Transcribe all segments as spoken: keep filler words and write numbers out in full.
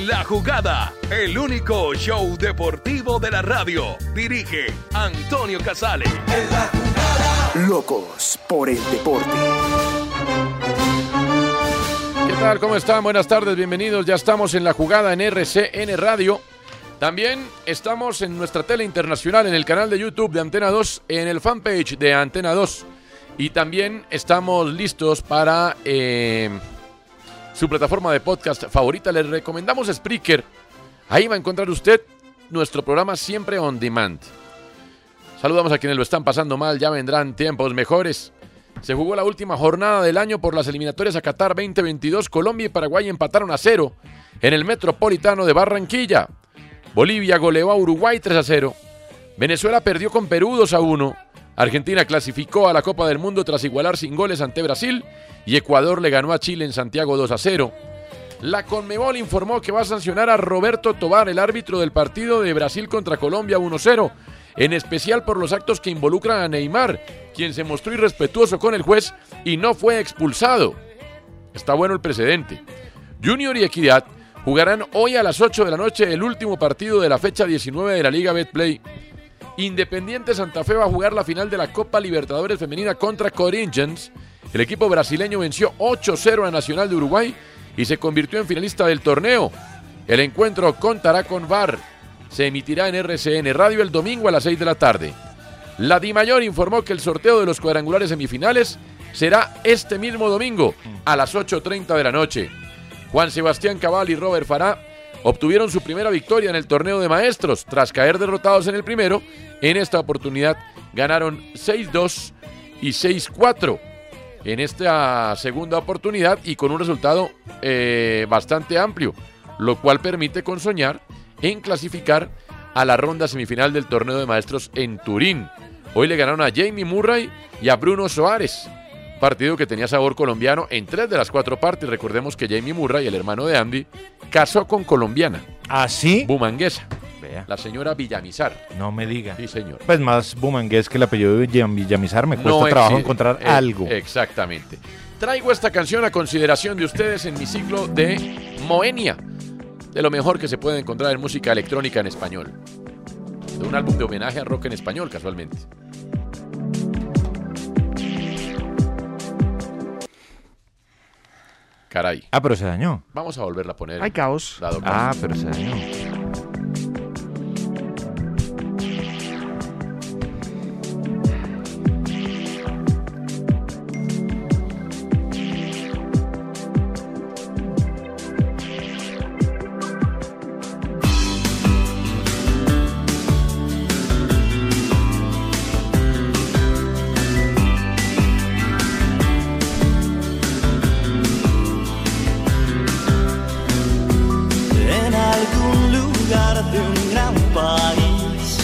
En la Jugada, el único show deportivo de la radio. Dirige Antonio Casale. En la Jugada. Locos por el deporte. ¿Qué tal? ¿Cómo están? Buenas tardes, bienvenidos. Ya estamos en La Jugada en R C N Radio. También estamos en nuestra tele internacional, en el canal de YouTube de Antena dos, en el fanpage de Antena dos. Y también estamos listos para eh, su plataforma de podcast favorita. Les recomendamos Spreaker. Ahí va a encontrar usted nuestro programa siempre on demand. Saludamos a quienes lo están pasando mal, ya vendrán tiempos mejores. Se jugó la última jornada del año por las eliminatorias a Qatar veinte veintidós. Colombia y Paraguay empataron a cero en el Metropolitano de Barranquilla. Bolivia goleó a Uruguay tres a cero. Venezuela perdió con Perú dos a uno. Argentina clasificó a la Copa del Mundo tras igualar sin goles ante Brasil. Y Ecuador le ganó a Chile en Santiago dos a cero. La Conmebol informó que va a sancionar a Roberto Tobar, el árbitro del partido de Brasil contra Colombia uno cero. En especial por los actos que involucran a Neymar, quien se mostró irrespetuoso con el juez y no fue expulsado. Está bueno el precedente. Junior y Equidad jugarán hoy a las ocho de la noche el último partido de la fecha diecinueve de la Liga Betplay. Independiente Santa Fe va a jugar la final de la Copa Libertadores Femenina contra Corinthians. El equipo brasileño venció ocho cero a Nacional de Uruguay y se convirtió en finalista del torneo. El encuentro contará con V A R. Se emitirá en R C N Radio el domingo a las seis de la tarde. La Dimayor informó que el sorteo de los cuadrangulares semifinales será este mismo domingo a las ocho treinta de la noche. Juan Sebastián Cabal y Robert Farah obtuvieron su primera victoria en el torneo de maestros tras caer derrotados en el primero. En esta oportunidad ganaron seis dos y seis cuatro en esta segunda oportunidad y con un resultado eh, bastante amplio, lo cual permite con soñar en clasificar a la ronda semifinal del torneo de maestros en Turín. Hoy le ganaron a Jamie Murray y a Bruno Soares, partido que tenía sabor colombiano en tres de las cuatro partes. Recordemos que Jamie Murray, el hermano de Andy, casó con colombiana. ¿Ah, sí? Bumanguesa. Vea. La señora Villamizar. No me diga. Sí, señor. Pues más bumangués que el apellido de Villamizar, me cuesta No trabajo exi- encontrar eh, algo. Exactamente. Traigo esta canción a consideración de ustedes en mi ciclo de Moenia, de lo mejor que se puede encontrar en música electrónica en español. De un álbum de homenaje a rock en español, casualmente. Caray. Ah, pero se dañó. Vamos a volverla a poner. Hay caos. Dado caso. Ah, pero se dañó. En algún lugar de un gran país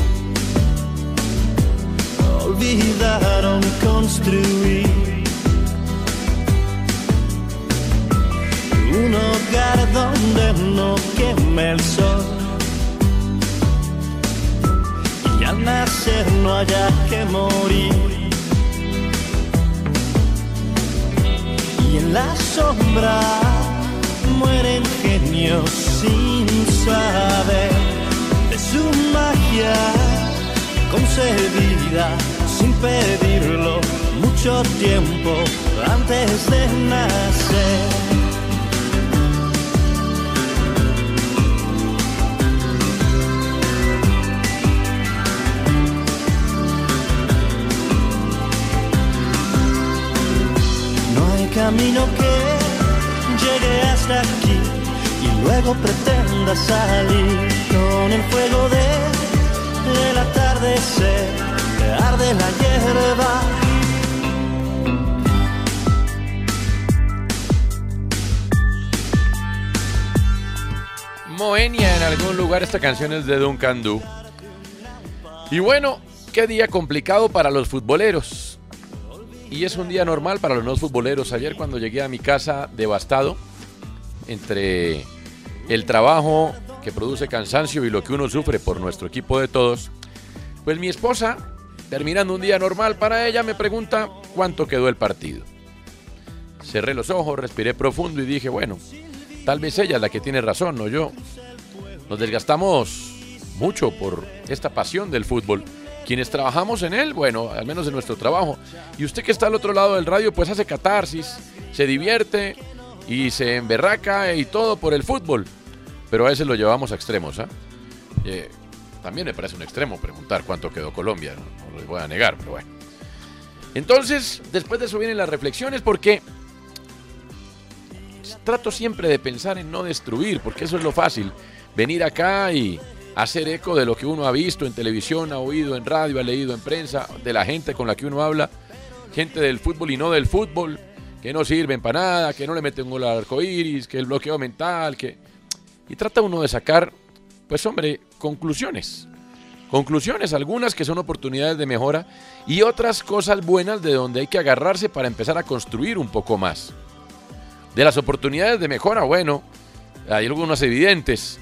olvidaron construir un hogar donde no queme el sol y al nacer no haya que morir, y en la sombra mueren genios sin saber de su magia concebida sin pedirlo mucho tiempo antes de nacer. No hay camino que llegue hasta aquí y luego pretenda salir con el fuego de, del atardecer, que arde la hierba. Moenia en algún lugar. Esta canción es de Duncan Du. Y bueno, qué día complicado para los futboleros. Y es un día normal para los no futboleros. Ayer cuando llegué a mi casa devastado, entre el trabajo que produce cansancio y lo que uno sufre por nuestro equipo de todos, pues mi esposa, terminando un día normal para ella, me pregunta cuánto quedó el partido. Cerré los ojos, respiré profundo y dije, bueno, tal vez ella es la que tiene razón, no yo. Nos desgastamos mucho por esta pasión del fútbol. Quienes trabajamos en él, bueno, al menos en nuestro trabajo. Y usted que está al otro lado del radio, pues hace catarsis, se divierte y se emberraca y todo por el fútbol. Pero a veces lo llevamos a extremos, ¿ah? ¿eh? Eh, también me parece un extremo preguntar cuánto quedó Colombia, no, no les voy a negar, pero bueno. Entonces, después de eso vienen las reflexiones, porque trato siempre de pensar en no destruir, porque eso es lo fácil. Venir acá y hacer eco de lo que uno ha visto en televisión, ha oído en radio, ha leído en prensa, de la gente con la que uno habla, gente del fútbol y no del fútbol, que no sirven para nada, que no le meten un gol al arcoíris, que el bloqueo mental, que... Y trata uno de sacar, pues hombre, conclusiones. Conclusiones, algunas que son oportunidades de mejora y otras cosas buenas de donde hay que agarrarse para empezar a construir un poco más. De las oportunidades de mejora, bueno, hay algunas evidentes,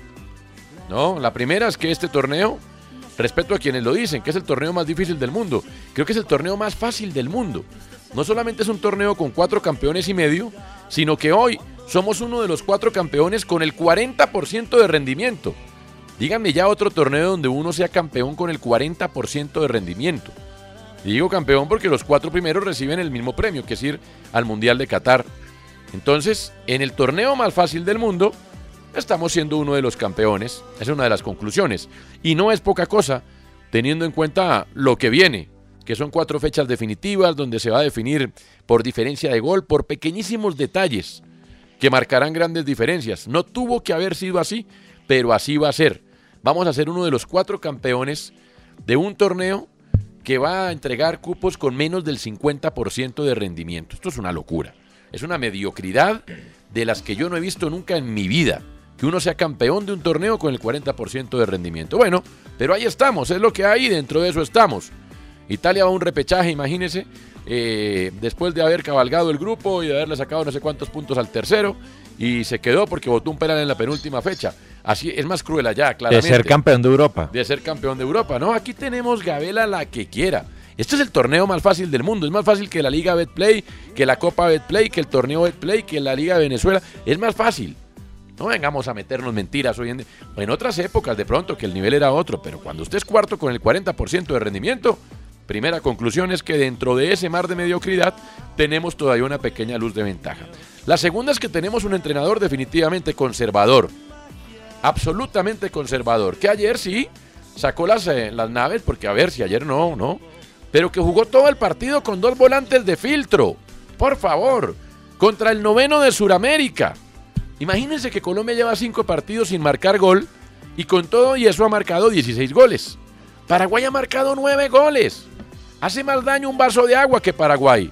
¿no? La primera es que este torneo, respeto a quienes lo dicen, que es el torneo más difícil del mundo, creo que es el torneo más fácil del mundo. No solamente es un torneo con cuatro campeones y medio, sino que hoy somos uno de los cuatro campeones con el cuarenta por ciento de rendimiento. Díganme ya otro torneo donde uno sea campeón con el cuarenta por ciento de rendimiento. Y digo campeón porque los cuatro primeros reciben el mismo premio, que es ir al Mundial de Qatar. Entonces, en el torneo más fácil del mundo, estamos siendo uno de los campeones. Esa es una de las conclusiones. Y no es poca cosa, teniendo en cuenta lo que viene, que son cuatro fechas definitivas, donde se va a definir por diferencia de gol, por pequeñísimos detalles, que marcarán grandes diferencias. No tuvo que haber sido así, pero así va a ser. Vamos a ser uno de los cuatro campeones de un torneo que va a entregar cupos con menos del cincuenta por ciento de rendimiento. Esto es una locura. Es una mediocridad de las que yo no he visto nunca en mi vida. Que uno sea campeón de un torneo con el cuarenta por ciento de rendimiento. Bueno, pero ahí estamos, es lo que hay y dentro de eso estamos. Italia va a un repechaje, imagínense, eh, después de haber cabalgado el grupo y de haberle sacado no sé cuántos puntos al tercero, y se quedó porque botó un penal en la penúltima fecha. Así es más cruel allá, claramente. De ser campeón de Europa. De ser campeón de Europa, ¿no? Aquí tenemos Gabela la que quiera. Este es el torneo más fácil del mundo. Es más fácil que la Liga Betplay, que la Copa Betplay, que el torneo Betplay, que la Liga de Venezuela. Es más fácil. No vengamos a meternos mentiras hoy en día. En otras épocas, de pronto, que el nivel era otro. Pero cuando usted es cuarto con el cuarenta por ciento de rendimiento, primera conclusión es que dentro de ese mar de mediocridad tenemos todavía una pequeña luz de ventaja. La segunda es que tenemos un entrenador definitivamente conservador. Absolutamente conservador. Que ayer sí sacó las, eh, las naves, porque a ver si ayer no, no. Pero que jugó todo el partido con dos volantes de filtro. Por favor. Contra el noveno de Sudamérica. Imagínense que Colombia lleva cinco partidos sin marcar gol. Y con todo y eso ha marcado dieciséis goles. Paraguay ha marcado nueve goles. Hace más daño un vaso de agua que Paraguay.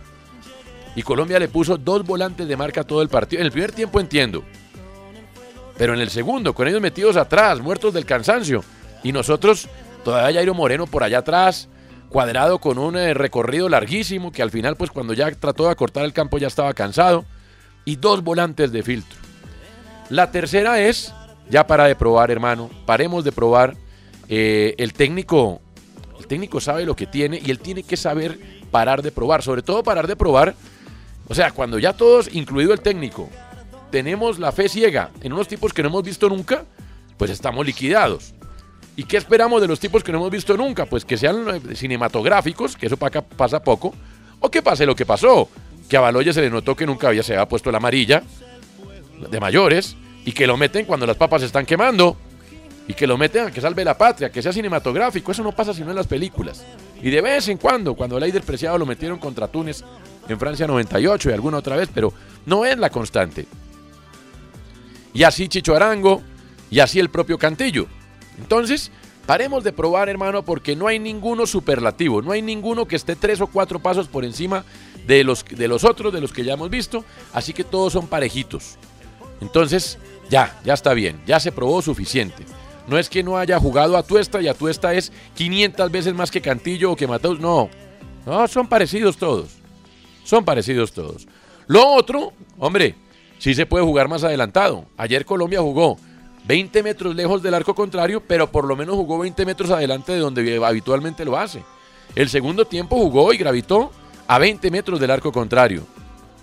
Y Colombia le puso dos volantes de marca todo el partido. En el primer tiempo entiendo. Pero en el segundo, con ellos metidos atrás, muertos del cansancio. Y nosotros, todavía Jairo Moreno por allá atrás, Cuadrado con un eh, recorrido larguísimo, que al final, pues cuando ya trató de acortar el campo ya estaba cansado. Y dos volantes de filtro. La tercera es, ya para de probar, hermano, paremos de probar. Eh, el técnico, el técnico sabe lo que tiene y él tiene que saber parar de probar. Sobre todo parar de probar, o sea, cuando ya todos, incluido el técnico, tenemos la fe ciega en unos tipos que no hemos visto nunca, pues estamos liquidados. ¿Y qué esperamos de los tipos que no hemos visto nunca? Pues que sean cinematográficos, que eso pasa poco, o que pase lo que pasó, que a Baloyes se le notó que nunca había, se había puesto la amarilla de mayores, y que lo meten cuando las papas se están quemando, y que lo meten a que salve la patria, que sea cinematográfico. Eso no pasa sino en las películas. Y de vez en cuando, cuando el Eider Preciado lo metieron contra Túnez en Francia noventa y ocho y alguna otra vez, pero no es la constante. Y así Chicho Arango, y así el propio Cantillo. Entonces, paremos de probar, hermano, porque no hay ninguno superlativo, no hay ninguno que esté tres o cuatro pasos por encima de los, de los otros, de los que ya hemos visto, así que todos son parejitos. Entonces, ya, ya está bien, ya se probó suficiente. No es que no haya jugado Atuesta y Atuesta es quinientas veces más que Cantillo o que Mateus, no, no, son parecidos todos, son parecidos todos. Lo otro, hombre, sí se puede jugar más adelantado. Ayer Colombia jugó veinte metros lejos del arco contrario, pero por lo menos jugó veinte metros adelante de donde habitualmente lo hace. El segundo tiempo jugó y gravitó a veinte metros del arco contrario.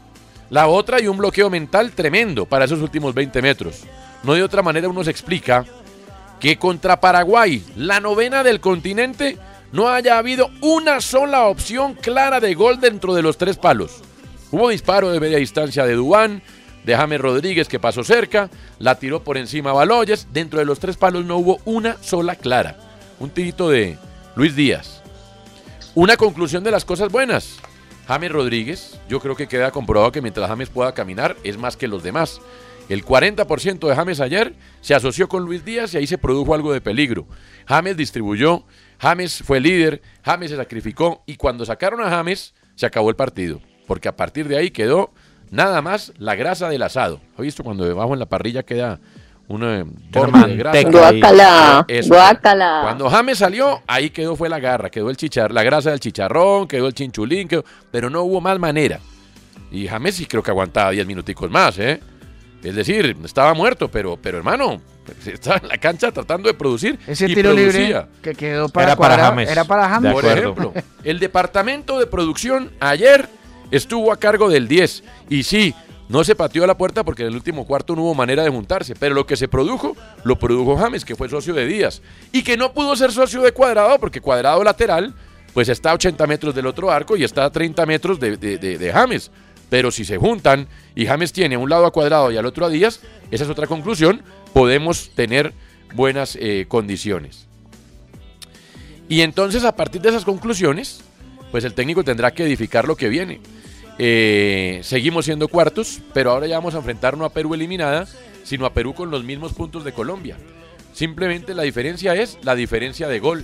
La otra y un bloqueo mental tremendo para esos últimos veinte metros. No de otra manera uno se explica que contra Paraguay, la novena del continente, no haya habido una sola opción clara de gol dentro de los tres palos. Hubo disparo de media distancia de Duván, de James Rodríguez que pasó cerca, la tiró por encima Baloyes. Dentro de los tres palos no hubo una sola clara. Un tirito de Luis Díaz. Una conclusión de las cosas buenas. James Rodríguez, yo creo que queda comprobado que mientras James pueda caminar es más que los demás. El cuarenta por ciento de James ayer se asoció con Luis Díaz y ahí se produjo algo de peligro. James distribuyó, James fue líder, James se sacrificó y cuando sacaron a James se acabó el partido. Porque a partir de ahí quedó nada más la grasa del asado. ¿Has visto cuando debajo en la parrilla queda una forma de grasa? Guácala, Eso. guácala. Cuando James salió, ahí quedó fue la garra, quedó el chichar, la grasa del chicharrón, quedó el chinchulín, quedó, pero no hubo más manera. Y James sí creo que aguantaba diez minuticos más, ¿eh? Es decir, estaba muerto, pero, pero hermano, estaba en la cancha tratando de producir. Ese y tiro producía. libre que quedó para Era para Cuadrado, James. Era para James. Por ejemplo, el departamento de producción ayer estuvo a cargo del diez. Y sí, no se pateó a la puerta porque en el último cuarto no hubo manera de juntarse. Pero lo que se produjo, lo produjo James, que fue socio de Díaz. Y que no pudo ser socio de Cuadrado porque Cuadrado lateral, pues está a ochenta metros del otro arco y está a treinta metros de, de, de, de James. Pero si se juntan y James tiene a un lado a Cuadrado y al otro a Díaz, esa es otra conclusión, podemos tener buenas eh, condiciones. Y entonces a partir de esas conclusiones, pues el técnico tendrá que edificar lo que viene. Eh, seguimos siendo cuartos, pero ahora ya vamos a enfrentar no a Perú eliminada, sino a Perú con los mismos puntos de Colombia. Simplemente la diferencia es la diferencia de gol.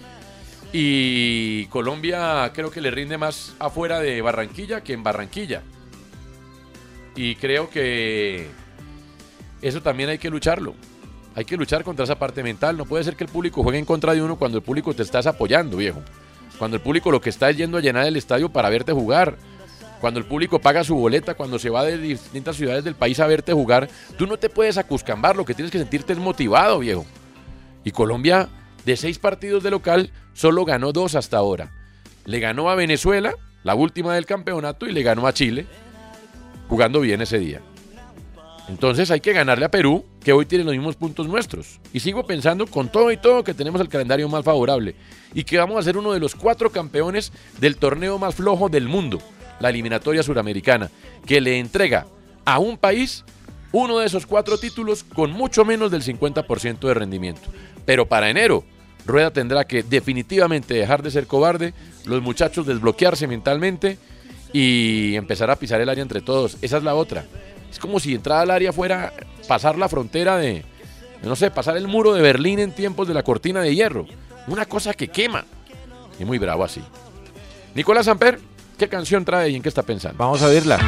Y Colombia creo que le rinde más afuera de Barranquilla que en Barranquilla. Y creo que eso también hay que lucharlo. Hay que luchar contra esa parte mental. No puede ser que el público juegue en contra de uno cuando el público te estás apoyando, viejo. Cuando el público lo que está es yendo a llenar el estadio para verte jugar. Cuando el público paga su boleta, cuando se va de distintas ciudades del país a verte jugar, tú no te puedes acuscambar. Lo que tienes que sentirte es motivado, viejo. Y Colombia, de seis partidos de local, solo ganó dos hasta ahora. Le ganó a Venezuela, la última del campeonato, y le ganó a Chile, jugando bien ese día. Entonces hay que ganarle a Perú, que hoy tiene los mismos puntos nuestros. Y sigo pensando, con todo y todo, que tenemos el calendario más favorable y que vamos a ser uno de los cuatro campeones del torneo más flojo del mundo, la eliminatoria suramericana, que le entrega a un país uno de esos cuatro títulos con mucho menos del cincuenta por ciento de rendimiento. Pero para enero, Rueda tendrá que definitivamente dejar de ser cobarde, los muchachos desbloquearse mentalmente y empezar a pisar el área entre todos. Esa es la otra. Es como si entrar al área fuera pasar la frontera de, no sé, pasar el muro de Berlín en tiempos de la cortina de hierro. Una cosa que quema. Y muy bravo así. Nicolás Samper, ¿qué canción trae y en qué está pensando? Vamos a oírla.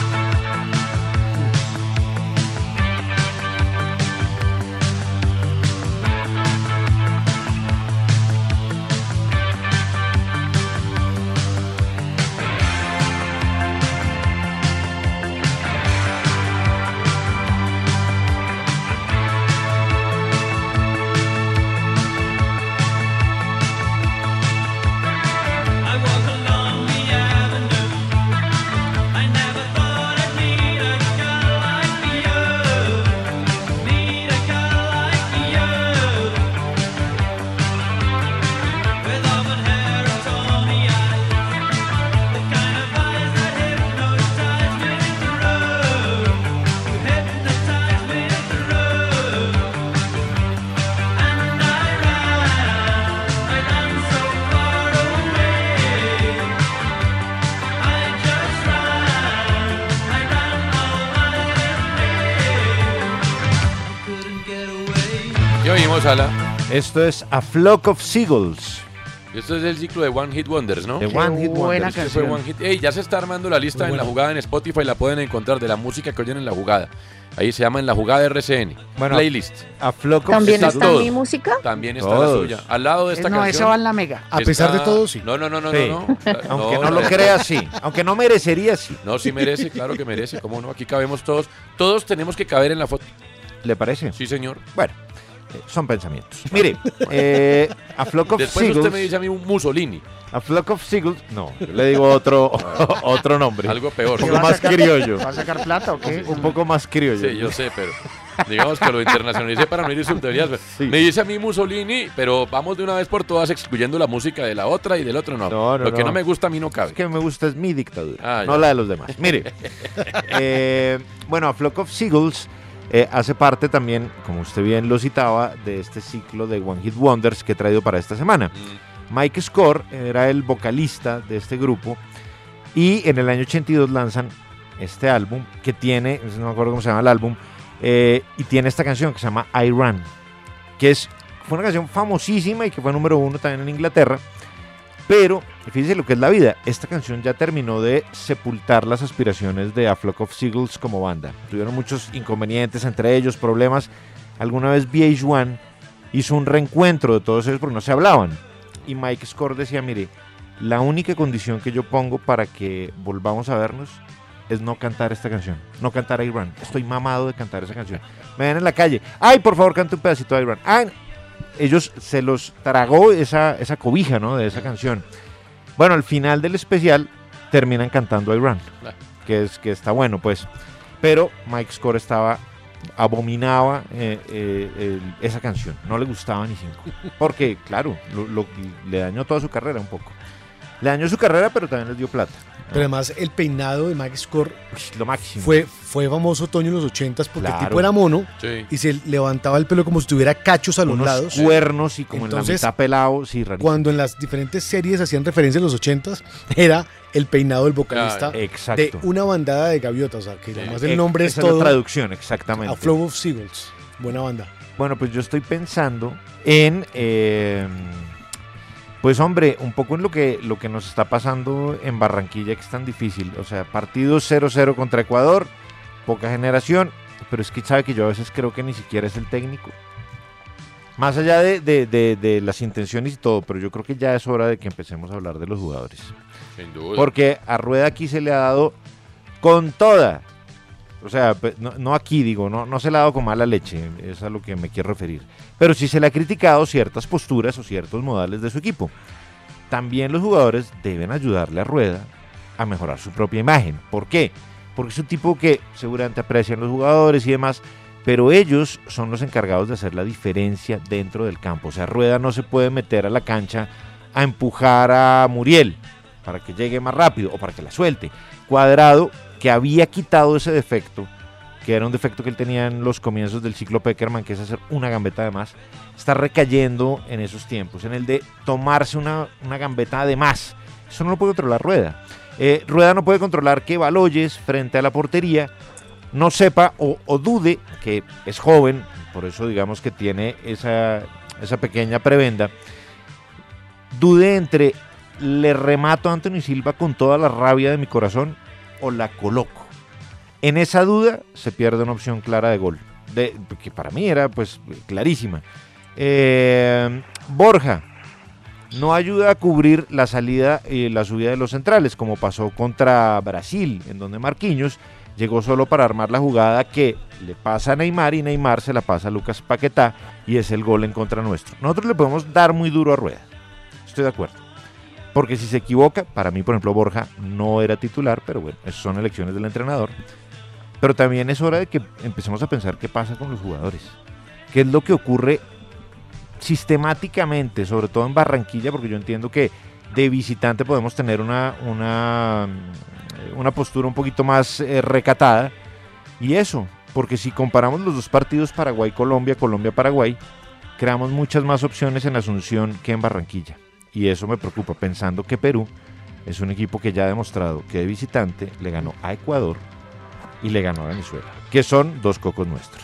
¿Qué oímos, Ala? Esto es A Flock of Seagulls. Esto es el ciclo de One Hit Wonders, ¿no? De One Hit buena Wonders. Este fue canción. One Hit. Ey, ya se está armando la lista en la jugada en Spotify, la pueden encontrar de la música que oyen en la jugada. Ahí se llama En la jugada R C N. Bueno, Playlist. A Flock of ¿También está está todo. mi música? También está Todos. la suya. Al lado de esta Eh, no, canción. esa va en la mega. A pesar de está- todo, sí. No, no, no, no, Sí. no. no. Aunque no, lo crea, sí. Aunque no merecería, sí. No, sí merece, claro que merece. ¿Cómo no? Aquí cabemos todos. Todos tenemos que caber en la foto. ¿Le parece? Sí, señor. Bueno, eh, son pensamientos. Mire, eh, A Flock of Después Seagulls. usted me dice a mí un Mussolini. A Flock of Seagulls, no, yo le digo otro, otro nombre. Algo peor. Un poco más criollo. ¿Va a sacar plata o qué? Un poco más criollo. Sí, yo sé, pero digamos que lo internacionalicé para no ir subteorías. Sí. Me dice a mí Mussolini, pero vamos de una vez por todas excluyendo la música de la otra y del otro no. No, no, lo que no. no me gusta a mí no cabe. Es que me gusta es mi dictadura, Ah, no ya. la de los demás. Mire, eh, bueno, A Flock of Seagulls eh, hace parte también, como usted bien lo citaba, de este ciclo de One Hit Wonders que he traído para esta semana. Mm. Mike Score era el vocalista de este grupo y en el año ochenta y dos lanzan este álbum que tiene, no me acuerdo cómo se llama el álbum, eh, y tiene esta canción que se llama I Ran, que es, fue una canción famosísima y que fue número uno también en Inglaterra, pero fíjense lo que es la vida, esta canción ya terminó de sepultar las aspiraciones de A Flock of Seagulls como banda. Tuvieron muchos inconvenientes, entre ellos problemas. Alguna vez V H uno hizo un reencuentro de todos ellos porque no se hablaban. Y Mike Score decía, mire, la única condición que yo pongo para que volvamos a vernos es no cantar esta canción, no cantar I Ran. Estoy mamado de cantar esa canción. Me ven en la calle, ay, por favor, canta un pedacito de I Ran. Ay, ellos se los tragó esa, esa cobija, ¿no?, de esa canción. Bueno, al final del especial terminan cantando I Ran, que, es, que está bueno, pues. Pero Mike Score estaba... abominaba eh, eh, el- esa canción, no le gustaba ni cinco, porque claro, lo- lo- le dañó toda su carrera un poco, le dañó su carrera pero también les dio plata, ¿no? Pero además el peinado de Mike Score Uy, lo máximo. fue, fue famoso otoño en los ochentas porque el Claro. tipo era mono Sí. y se levantaba el pelo como si tuviera cachos a los unos lados. cuernos y como Entonces, en la mitad pelado, sí, rarísimo. Cuando en las diferentes series hacían referencia a los ochentas, era el peinado del vocalista Claro, exacto. de una bandada de gaviotas. O sea, que además Eh, el nombre es esa la todo traducción, exactamente. A Flow of Seagulls. Buena banda. Bueno, pues yo estoy pensando en, eh, pues hombre, un poco en lo que, lo que nos está pasando en Barranquilla, que es tan difícil. O sea, partido cero cero contra Ecuador, poca generación, pero es que sabe que yo a veces creo que ni siquiera es el técnico. Más allá de, de- de- de las intenciones y todo, pero yo creo que ya es hora de que empecemos a hablar de los jugadores. Sin duda. Porque a Rueda aquí se le ha dado con toda. O sea, pe- no, no aquí digo, no, no se le ha dado con mala leche, es a lo que me quiero referir. Pero sí se le ha criticado ciertas posturas o ciertos modales de su equipo. También los jugadores deben ayudarle a Rueda a mejorar su propia imagen. ¿Por qué? Porque es un tipo que seguramente aprecian los jugadores y demás, pero ellos son los encargados de hacer la diferencia dentro del campo. O sea, Rueda no se puede meter a la cancha a empujar a Muriel para que llegue más rápido o para que la suelte. Cuadrado, que había quitado ese defecto, que era un defecto que él tenía en los comienzos del ciclo Peckerman, que es hacer una gambeta de más, está recayendo en esos tiempos, en el de tomarse una, una gambeta de más. Eso no lo puede controlar Rueda. Eh, Rueda no puede controlar que Baloyes, frente a la portería, no sepa o, o dude, que es joven, por eso digamos que tiene esa, esa pequeña prebenda, dude entre le remato a Anthony Silva con toda la rabia de mi corazón o la coloco. En esa duda se pierde una opción clara de gol, de, que para mí era pues clarísima. Eh, Borja no ayuda a cubrir la salida y la subida de los centrales, como pasó contra Brasil, en donde Marquinhos llegó solo para armar la jugada que le pasa a Neymar y Neymar se la pasa a Lucas Paquetá y es el gol en contra nuestro. Nosotros le podemos dar muy duro a Rueda, estoy de acuerdo. Porque si se equivoca, para mí, por ejemplo, Borja no era titular, pero bueno, esas son elecciones del entrenador. Pero también es hora de que empecemos a pensar qué pasa con los jugadores. ¿Qué es lo que ocurre sistemáticamente, sobre todo en Barranquilla? Porque yo entiendo que de visitante podemos tener una, una, una postura un poquito más eh, recatada. Y eso, porque si comparamos los dos partidos Paraguay-Colombia, Colombia-Paraguay, creamos muchas más opciones en Asunción que en Barranquilla. Y eso me preocupa, pensando que Perú es un equipo que ya ha demostrado que de visitante le ganó a Ecuador y le ganó a Venezuela, que son dos cocos nuestros.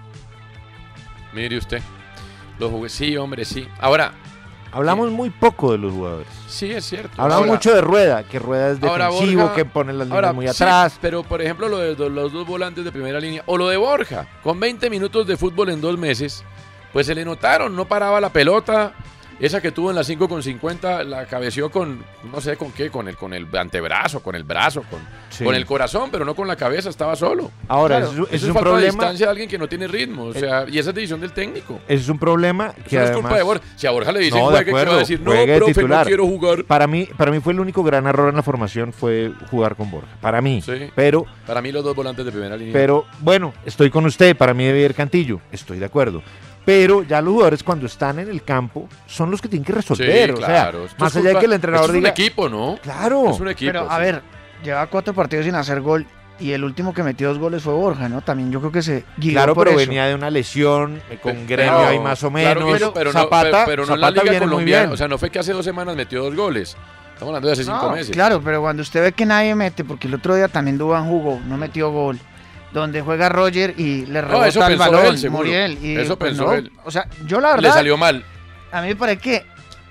Mire usted. Los jugue- sí, hombre, sí. Ahora, Hablamos muy poco de los jugadores. sí es cierto. Hablamos Ahora- mucho de Rueda, que Rueda es Ahora, defensivo, Borja- que pone las líneas Ahora, muy sí, atrás. pero por ejemplo lo de do- los dos volantes de primera línea o lo de Borja, con veinte minutos de fútbol en dos meses, pues se le notaron, no paraba la pelota, Esa que tuvo en la cinco con cincuenta la cabeció con, no sé con qué, con el, con el antebrazo, con el brazo, con, Sí. con el corazón, pero no con la cabeza, estaba solo. Ahora, Claro, eso, eso eso es es un falta de problema. distancia de alguien que no tiene ritmo, o sea, y esa es decisión del técnico. Eso es un problema que Eso no es además... culpa de Borja. Si a Borja le dicen No, de juegue, ¿qué acuerdo, va a decir? No, juegue de profe, no titular. quiero jugar. Para mí, para mí fue el único gran error en la formación fue jugar con Borja. Para mí. Sí. Pero, Para mí los dos volantes de primera línea. pero, bueno, estoy con usted. Para mí debe ir Cantillo. Estoy de acuerdo. Pero ya los jugadores cuando están en el campo son los que tienen que sí, resolver. o claro. sea, Esto más es allá de culpa- que el entrenador esto es diga... un equipo, ¿no? Claro. Es un equipo. Pero, a sí. ver, lleva cuatro partidos sin hacer gol y el último que metió dos goles fue Borja, ¿no? También yo creo que se guió Claro, por pero eso. venía de una lesión eh, con Pero- gremio ahí más o menos. Claro que eso, pero, no, Zapata, pero, pero no en la Zapata Liga viene muy Colombiana. bien. O sea, no fue que hace dos semanas metió dos goles. Estamos hablando de hace cinco No, meses. claro, pero cuando usted ve que nadie mete, porque el otro día también Duván jugó, no metió gol, donde juega Roger y le rebota eso el pensó balón, él, seguro. Muriel. Y, Eso pues, pensó no, él. O sea, yo la Le verdad, salió mal. a mí me parece que,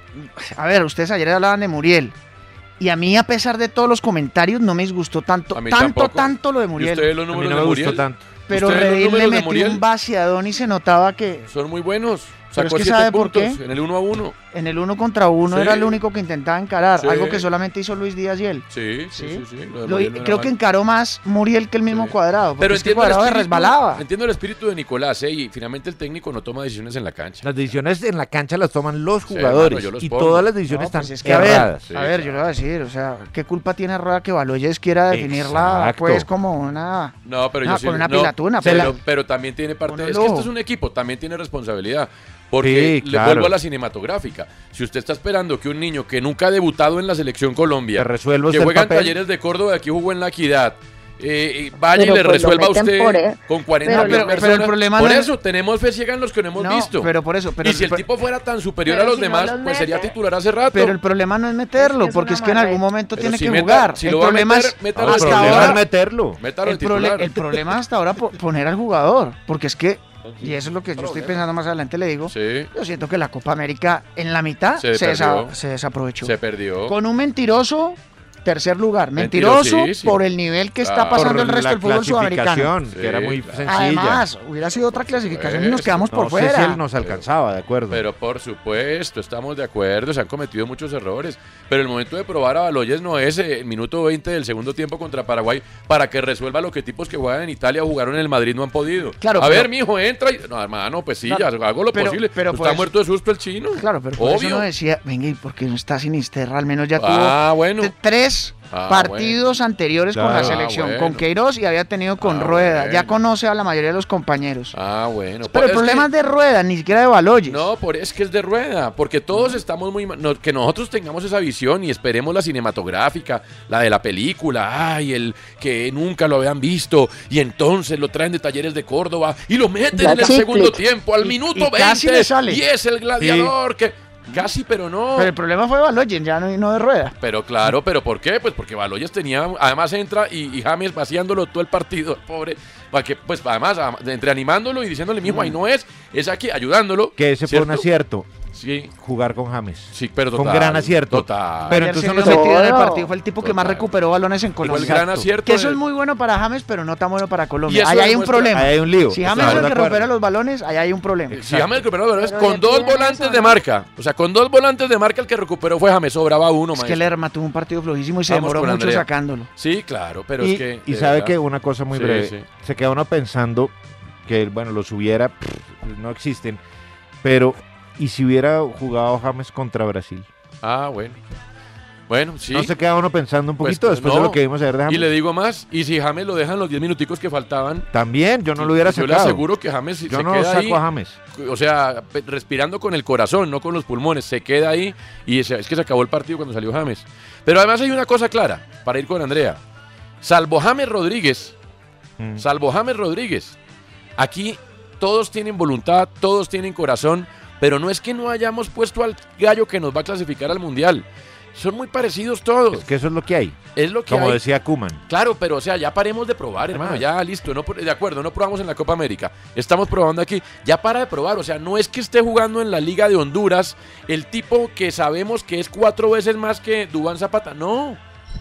a ver, ustedes ayer hablaban de Muriel, y a mí a pesar de todos los comentarios no me disgustó tanto, A mí tanto, tampoco. tanto lo de ¿Y Muriel. ustedes los A mí números no de me Muriel? gustó tanto. Pero ¿Ustedes los Redín le números de metió Muriel? un vaciadón y se notaba que Son muy buenos. Pero Sacó es que siete ¿sabe por puntos qué? en el uno a uno. en el uno contra uno Sí. era el único que intentaba encarar, Sí. algo que solamente hizo Luis Díaz y él. Sí, sí, sí. Sí. sí, lo de Lo- Muriel no era creo que mal. encaró más Muriel que el mismo Sí. Cuadrado, porque Pero es que entiendo el, Cuadrado se espíritu, resbalaba. entiendo el espíritu de Nicolás, ¿eh? Y finalmente el técnico no toma decisiones en la cancha. Las decisiones en la cancha las toman los Sí, jugadores. hermano, yo los y pongo. todas las decisiones No, están pues es que a ver, erradas. Sí, a ver, yo le voy a decir, o sea, ¿qué culpa tiene Rueda que Baloyes quiera definirla Exacto. pues como una... No, pero No, yo sí. con una no, pilatuna, pero, pero- pero también tiene parte. Con un Es que esto lujo. es un equipo, también tiene responsabilidad. Porque Sí, le claro. vuelvo a la cinematográfica. Si usted está esperando que un niño que nunca ha debutado en la selección Colombia, Te resuelva que usted el juega en papel. Talleres de Córdoba, aquí jugó en La Equidad, eh, eh, vaya Pero y le pues lo resuelva a meten usted por él. con cuarenta Pero- mil pero- pero el personas. problema por no es- eso tenemos fe ciega en los que no hemos No, visto. pero por eso, pero y si el pero- tipo fuera tan superior Pero a los si no demás, los pues sería mete. titular hace rato. Pero el problema no es meterlo, Es que es porque una es que en algún marreta. momento Pero tiene si que meta- jugar. si el lo va a problema meter, es métalo No, el hasta problema ahora. es meterlo. Métalo de el, prole- titular. el problema hasta ahora po- poner al jugador, porque es que, y eso es lo que yo estoy pensando más adelante, le digo, Sí, yo siento que la Copa América en la mitad Se se, desa- perdió. se desaprovechó. se perdió. Con un mentiroso tercer lugar, mentiroso Mentirosísimo. por el nivel que está Claro. pasando Por el resto la del fútbol sudamericano. clasificación, que era Sí, muy claro. sencilla. Además, hubiera sido otra clasificación y nos Eso. quedamos no por sé fuera. si él nos alcanzaba, de acuerdo. Pero por supuesto, estamos de acuerdo, se han cometido muchos errores. Pero el momento de probar a Baloyes no es el minuto veinte del segundo tiempo contra Paraguay para que resuelva lo que tipos que juegan en Italia o jugaron en el Madrid no han podido. Claro, a pero- ver, mijo, entra y. No, hermano, pues sí, Claro, ya hago lo pero- posible. pero Pues por está eso- muerto de susto el chino. Claro, pero por eso Obvio. no decía, venga, ¿y por qué no está Sinisterra? Al menos ya Ah, tuvo bueno. t- tres Ah, partidos anteriores con la Claro. selección, Ah, con bueno. Queiroz y había tenido con Ah, Rueda. Ya bueno. conoce a la mayoría de los compañeros. Ah, bueno. Pero el Es problema que- es de Rueda, ni siquiera de Baloyes. No, por, es que es de rueda, porque todos estamos muy... ma- no, que nosotros tengamos esa visión y esperemos la cinematográfica, la de la película, ay, el que nunca lo habían visto, y entonces lo traen de Talleres de Córdoba y lo meten Ya en el chicle. segundo tiempo, al Y- minuto y casi le veinte, sale. y es el gladiador que... Casi, pero no. Pero el problema fue de Baloyes, ya no, no de Rueda. Pero claro, ¿pero por qué? Pues porque Baloyes tenía, además entra y, y James vaciándolo todo el partido, pobre, para que, pues además, a- entre animándolo y diciéndole, mijo, ahí no es, es aquí, ayudándolo. que ese fue un ¿cierto? acierto, Sí, jugar con James. sí, pero Fue un total. gran acierto. Total. Pero Ayer entonces se uno vio se- metido en el Todo. partido, fue el tipo que más Total. recuperó balones en Fue el Colombia. gran Exacto. acierto. Que eso de- es muy bueno para James, pero no tan bueno para Y Colombia. eso Ahí hay un demuestra- problema. Ahí hay un lío. Si James es Estamos el de que acuerdo. recupera los balones, ahí hay un problema. Si James recuperó los balones Pero con le dos piden volantes eso, de ¿no? marca. O sea, con dos volantes de marca el que recuperó fue James. Sobraba uno, Es que maestro. Lerma tuvo un partido flojísimo y se Vamos demoró con mucho Andrea. sacándolo. Sí, claro, pero y, es que... y de sabe verdad. que una cosa muy Sí, breve, sí. se queda uno pensando que, bueno, los hubiera, pff, no existen, pero ¿y si hubiera jugado James contra Brasil? Ah, bueno. Bueno, sí. ¿No se queda uno pensando un Pues, poquito después de no. lo que vimos ayer de James? Y le digo más, y si James lo dejan los diez minuticos que faltaban, También, yo no lo hubiera yo sacado. le aseguro que James yo se no queda saco ahí, a James. o sea, pe- respirando con el corazón, no con los pulmones, se queda ahí y es, es que se acabó el partido cuando salió James. Pero además hay una cosa clara, para ir con Andrea. Salvo James Rodríguez, Mm. salvo James Rodríguez, aquí todos tienen voluntad, todos tienen corazón, pero no es que no hayamos puesto al gallo que nos va a clasificar al Mundial. Son muy parecidos todos. Es que eso es lo que hay, Es lo que como hay. decía Kuman. Claro, pero o sea, ya paremos de probar, hermano, ya listo, no, de acuerdo, no probamos en la Copa América, estamos probando aquí, ya para de probar, o sea, no es que esté jugando en la Liga de Honduras el tipo que sabemos que es cuatro veces más que Duván Zapata, no,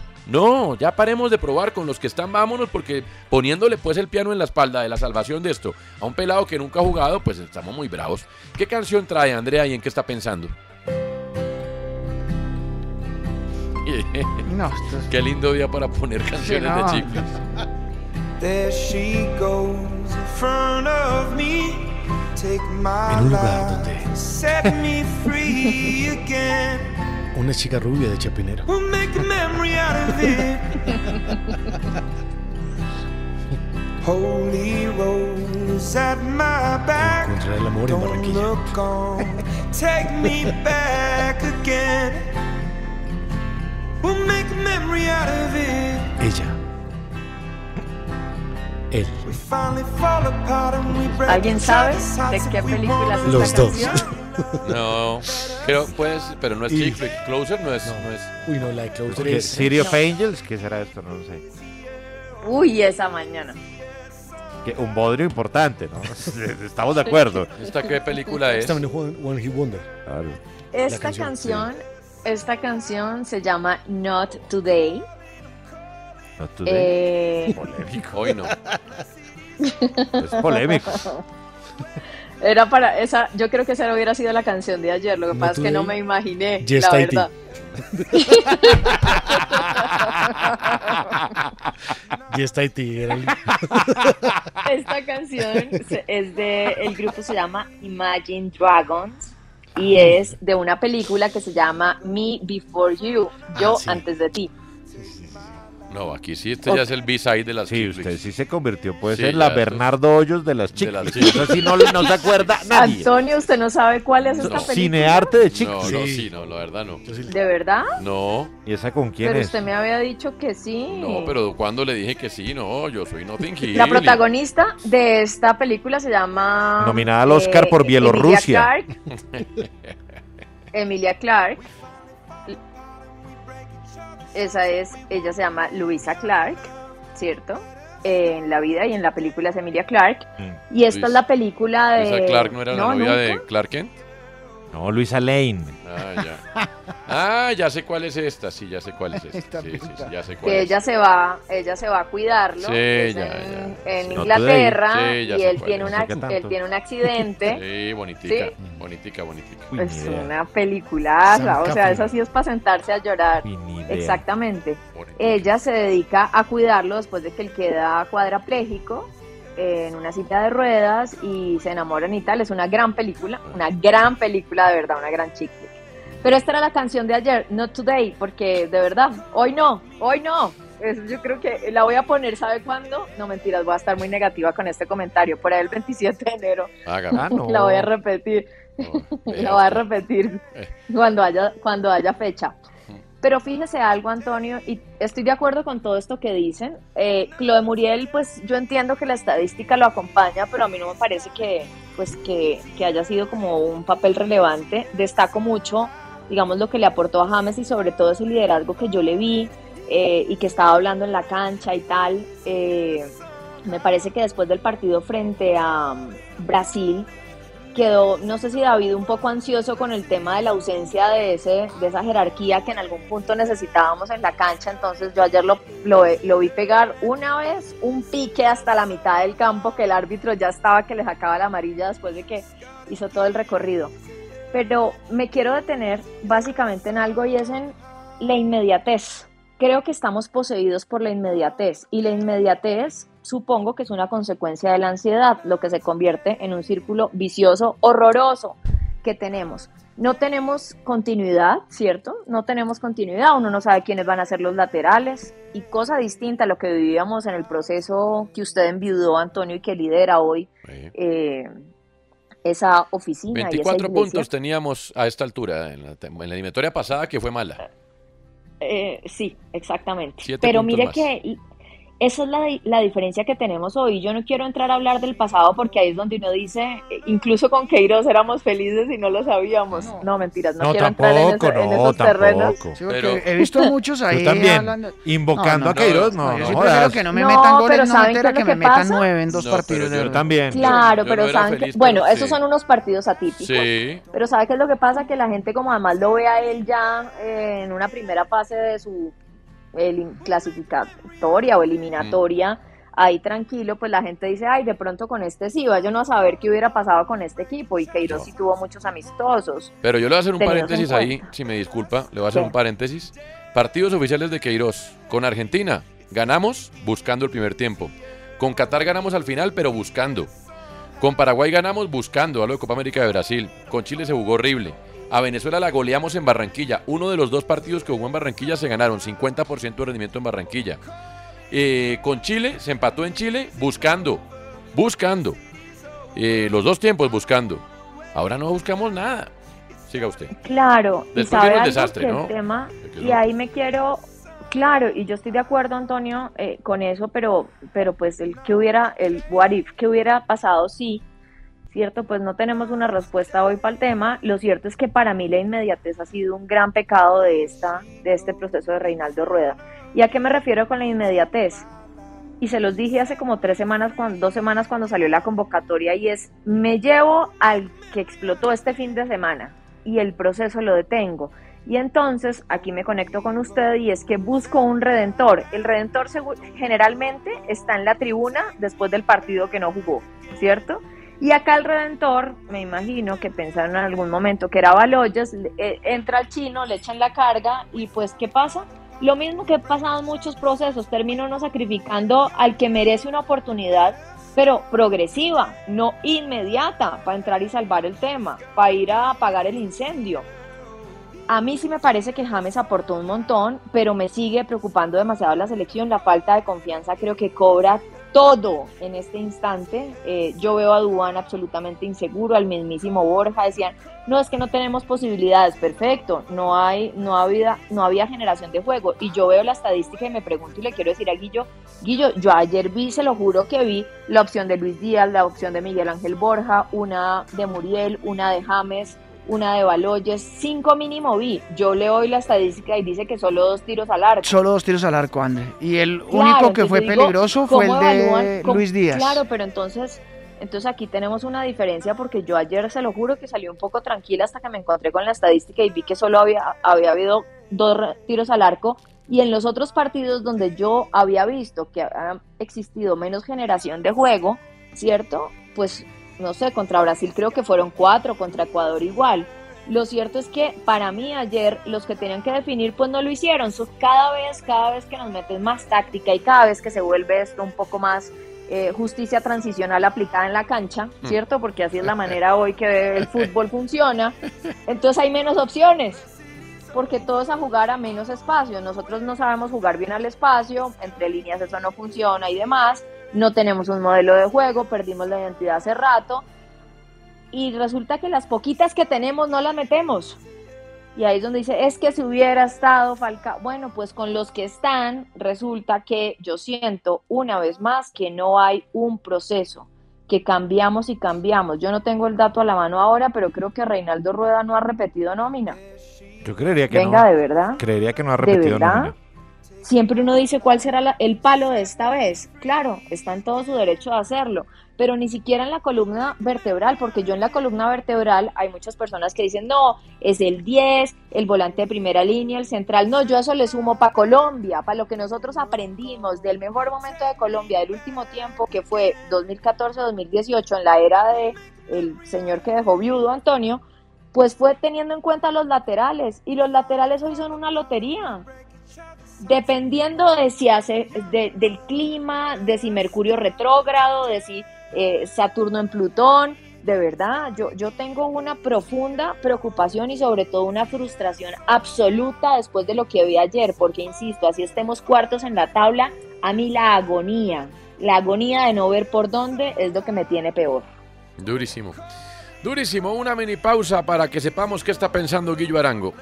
no, ya paremos de probar con los que están, vámonos, porque poniéndole pues el piano en la espalda de la salvación de esto a un pelado que nunca ha jugado, pues estamos muy bravos. ¿Qué canción trae Andrea y en qué está pensando? No, esto es- Qué lindo día para poner canciones no. de chicles. There she goes in front of me. Take my En un lugar life, donde- set me free again. Una chica rubia de Chapinero. We'll make a memory out of it. Holy rose at my back. Encontrar el amor en Don't Barranquilla. look on, take me back again. We'll make a memory out of it. Ella. Él. We finally fall apart and we break ¿Alguien each sabe other's de hearts qué if we película es wanna. Los esta dos. canción? No, creo, pues, pero no es Y- chick flick. Closer no es, no es. Uy, no, la de Closer Porque es... City of Angels, ¿qué será esto? No lo sé. Uy, esa mañana. Que un bodrio importante, ¿no? Estamos de acuerdo. ¿Esta qué película es? Esta One, One Hit Wonder. Claro. Esta canción, canción, esta canción se llama Not Today. No today. Eh, Polémico. Hoy no. Es polémico. era para esa, yo creo que esa hubiera sido la canción de ayer. Lo que Not pasa es que no Today. me imaginé, Yes, la I did. verdad. Y está Haití. Era el- Esta canción se- es de, el grupo se llama Imagine Dragons y es de una película que se llama Me Before You, Yo Ah, sí. antes de ti. No, aquí sí, este ya es el B-side de las Sí, chick usted flicks. sí se convirtió, puede Sí, ser ya, la eso- Bernardo Hoyos de las de chicas. las chicas. Eso sí no, no se acuerda nadie. Antonio, ¿usted no sabe cuál es esta No. película? Cinearte de chicas. No, no, Sí. sí, no, la verdad no. Yo sí- ¿De verdad? No, ¿Y esa con quién Pero es? usted me había dicho que sí. no, pero cuando le dije que sí, no, yo soy Notting Hill. La protagonista de esta película se llama... Nominada al Oscar por Bielorrusia. Emilia Clarke. Emilia Clarke. Esa es, ella se llama Louisa Clarke, ¿cierto? Eh, en la vida y en la película es Emilia Clarke. Mm. Y esta Luis- es la película de... Esa Clark no era la novia nunca. de Clark Kent. No, Luisa Lane. Ah, ya. Ah, ya sé cuál es esta, sí, ya sé cuál es esta. Esta Sí, sí, sí, película. ya sé cuál Que es. ella se va, ella se va a cuidarlo. Sí, es ya, en, ya. en Sí. Inglaterra Sí, ya y sé él cuál tiene, es. una, No sé qué tanto. él tiene un accidente. Sí, bonitica, Sí. bonitica, bonitica. Uy, ni Es idea. una peliculaza, Sam o sea, Claflin. esa sí es para sentarse a llorar. Uy, ni idea. Exactamente. Bonitica. Ella se dedica a cuidarlo después de que él queda cuadrapléjico eh, en una silla de ruedas y se enamoran y tal. Es una gran película, una gran película de verdad, una gran chick flick. Pero esta era la canción de ayer, Not Today, porque de verdad, hoy no, hoy no. Es- yo creo que la voy a poner, ¿sabe cuándo? No, mentiras, voy a estar muy negativa con este comentario. Por ahí el veintisiete de enero Hágame. Ah, no. la voy a repetir. No, vea La voy a usted. repetir Eh. cuando haya, cuando haya fecha. Pero fíjese algo, Antonio, y estoy de acuerdo con todo esto que dicen. Eh, lo de Muriel, pues yo entiendo que la estadística lo acompaña, pero a mí no me parece que, pues, que, que haya sido como un papel relevante. Destaco mucho, digamos, lo que le aportó a James y sobre todo ese liderazgo que yo le vi eh, y que estaba hablando en la cancha y tal. Eh, me parece que después del partido frente a um, Brasil, quedó, no sé si David, un poco ansioso con el tema de la ausencia de, ese, de esa jerarquía que en algún punto necesitábamos en la cancha. Entonces yo ayer lo, lo, lo vi pegar una vez, un pique hasta la mitad del campo, que el árbitro ya estaba que le sacaba la amarilla después de que hizo todo el recorrido. Pero me quiero detener básicamente en algo y es en la inmediatez. Creo que estamos poseídos por la inmediatez y la inmediatez supongo que es una consecuencia de la ansiedad, lo que se convierte en un círculo vicioso horroroso que tenemos. No tenemos continuidad, ¿cierto? No tenemos continuidad, uno no sabe quiénes van a ser los laterales y cosa distinta a lo que vivíamos en el proceso que usted enviudó, Antonio, y que lidera hoy Sí. eh, esa oficina. y esa veinticuatro iglesia. puntos teníamos a esta altura en la, tem- en la eliminatoria pasada, que fue mala. Eh, sí, exactamente. Siete Pero puntos mire más. que esa es la, di- la diferencia que tenemos hoy. Yo no quiero entrar a hablar del pasado porque ahí es donde uno dice, eh, incluso con Queiroz éramos felices y no lo sabíamos. No, No. mentiras, no, No, quiero entrar en, tampoco, ese- en no, esos terrenos. tampoco. Sí, porque Pero- he visto muchos ahí Tú también, hablando. invocando No, no, a Queiroz, no, No, no, yo sí jodas. prefiero que no me No, metan goles, pero no ¿saben me qué entera es lo que me que metan pasa? nueve en dos No, partidos. pero de yo verdad. También. Claro, Yo pero no era saben que, feliz, bueno, pero esos sí. son unos partidos atípicos. Sí. Pero ¿sabe qué es lo que pasa? Que la gente como además lo ve a él ya eh, en una primera fase de su elim- clasificatoria o eliminatoria, ahí tranquilo, pues la gente dice, ay, de pronto con este sí, vaya uno a saber qué hubiera pasado con este equipo, y Queiroz No. sí tuvo muchos amistosos. Pero yo le voy a hacer un Tenidos en paréntesis ahí, cuenta. si me disculpa, le voy a hacer ¿Qué? un paréntesis. Partidos oficiales de Queiroz. Con Argentina ganamos buscando el primer tiempo. Con Qatar ganamos al final, pero buscando. Con Paraguay ganamos buscando, hablo de Copa América de Brasil. Con Chile se jugó horrible. A Venezuela la goleamos en Barranquilla. Uno de los dos partidos que jugó en Barranquilla se ganaron. cincuenta por ciento de rendimiento en Barranquilla. Eh, con Chile, se empató en Chile buscando. Buscando. Eh, los dos tiempos buscando. Ahora no buscamos nada. Siga usted. Claro. Después y sabe viene el algo desastre, que ¿no? el tema, Que y no. ahí me quiero... Claro, y yo estoy de acuerdo, Antonio, eh, con eso, pero, pero pues el que hubiera, el what if, que hubiera pasado, sí, ¿cierto? Pues no tenemos una respuesta hoy para el tema. Lo cierto es que para mí la inmediatez ha sido un gran pecado de, esta, de este proceso de Reinaldo Rueda. ¿Y a qué me refiero con la inmediatez? Y se los dije hace como tres semanas, cuando, dos semanas cuando salió la convocatoria, y es, me llevo al que explotó este fin de semana y el proceso lo detengo. Y entonces aquí me conecto con usted y es que busco un redentor. El redentor generalmente está en la tribuna después del partido que no jugó, ¿cierto? Y acá el redentor, me imagino que pensaron en algún momento que era Baloyes, eh, entra el chino, le echan la carga y pues ¿qué pasa? Lo mismo que ha pasado en muchos procesos, termina uno sacrificando al que merece una oportunidad, pero progresiva, no inmediata, para entrar y salvar el tema, para ir a apagar el incendio. A mí sí me parece que James aportó un montón, pero me sigue preocupando demasiado la selección, la falta de confianza creo que cobra todo en este instante. Eh, yo veo a Duván absolutamente inseguro, al mismísimo Borja, decían, no, es que no tenemos posibilidades, perfecto, no hay, no había, no había generación de juego, y yo veo la estadística y me pregunto y le quiero decir a Guillo, Guillo, yo ayer vi, se lo juro que vi, la opción de Luis Díaz, la opción de Miguel Ángel Borja, una de Muriel, una de James, una de Baloyes, cinco mínimo vi. Yo leo hoy la estadística y dice que solo dos tiros al arco. Solo dos tiros al arco, André. Y el Claro, único que fue entonces digo, peligroso fue el ¿cómo de evalúan? ¿Cómo? Luis Díaz. Claro, pero entonces, entonces aquí tenemos una diferencia porque yo ayer se lo juro que salí un poco tranquila hasta que me encontré con la estadística y vi que solo había, había habido dos tiros al arco, y en los otros partidos donde yo había visto que ha existido menos generación de juego, ¿cierto? Pues no sé, contra Brasil creo que fueron cuatro, contra Ecuador igual. Lo cierto es que para mí ayer los que tenían que definir pues no lo hicieron. So, cada vez, cada vez que nos meten más táctica y cada vez que se vuelve esto un poco más eh, justicia transicional aplicada en la cancha, ¿cierto? Porque así es la manera hoy que el fútbol funciona. Entonces hay menos opciones, porque todo es a jugar a menos espacio. Nosotros no sabemos jugar bien al espacio, entre líneas eso no funciona y demás. No tenemos un modelo de juego, perdimos la identidad hace rato. Y resulta que las poquitas que tenemos no las metemos. Y ahí es donde dice, es que si hubiera estado Falcao. Bueno, pues con los que están, resulta que yo siento una vez más que no hay un proceso, que cambiamos y cambiamos. Yo no tengo el dato a la mano ahora, pero creo que Reinaldo Rueda no ha repetido nómina. Yo creería que Venga, no. ¿de verdad? Creería que no ha ¿De repetido verdad? nómina. Siempre uno dice cuál será la- el palo de esta vez. Claro, está en todo su derecho de hacerlo, pero ni siquiera en la columna vertebral, porque yo en la columna vertebral hay muchas personas que dicen, no, es el diez, el volante de primera línea, el central. No, yo eso le sumo para Colombia, para lo que nosotros aprendimos del mejor momento de Colombia del último tiempo, que fue dos mil catorce dos mil dieciocho, en la era de el señor que dejó viudo, Antonio, pues fue teniendo en cuenta los laterales, y los laterales hoy son una lotería. Dependiendo de si hace de, del clima, de si Mercurio retrógrado, de si eh, Saturno en Plutón, de verdad, yo, yo tengo una profunda preocupación y sobre todo una frustración absoluta después de lo que vi ayer, porque insisto, así estemos cuartos en la tabla, a mí la agonía, la agonía de no ver por dónde es lo que me tiene peor. Durísimo. Durísimo. Una mini pausa para que sepamos qué está pensando Guillo Arango.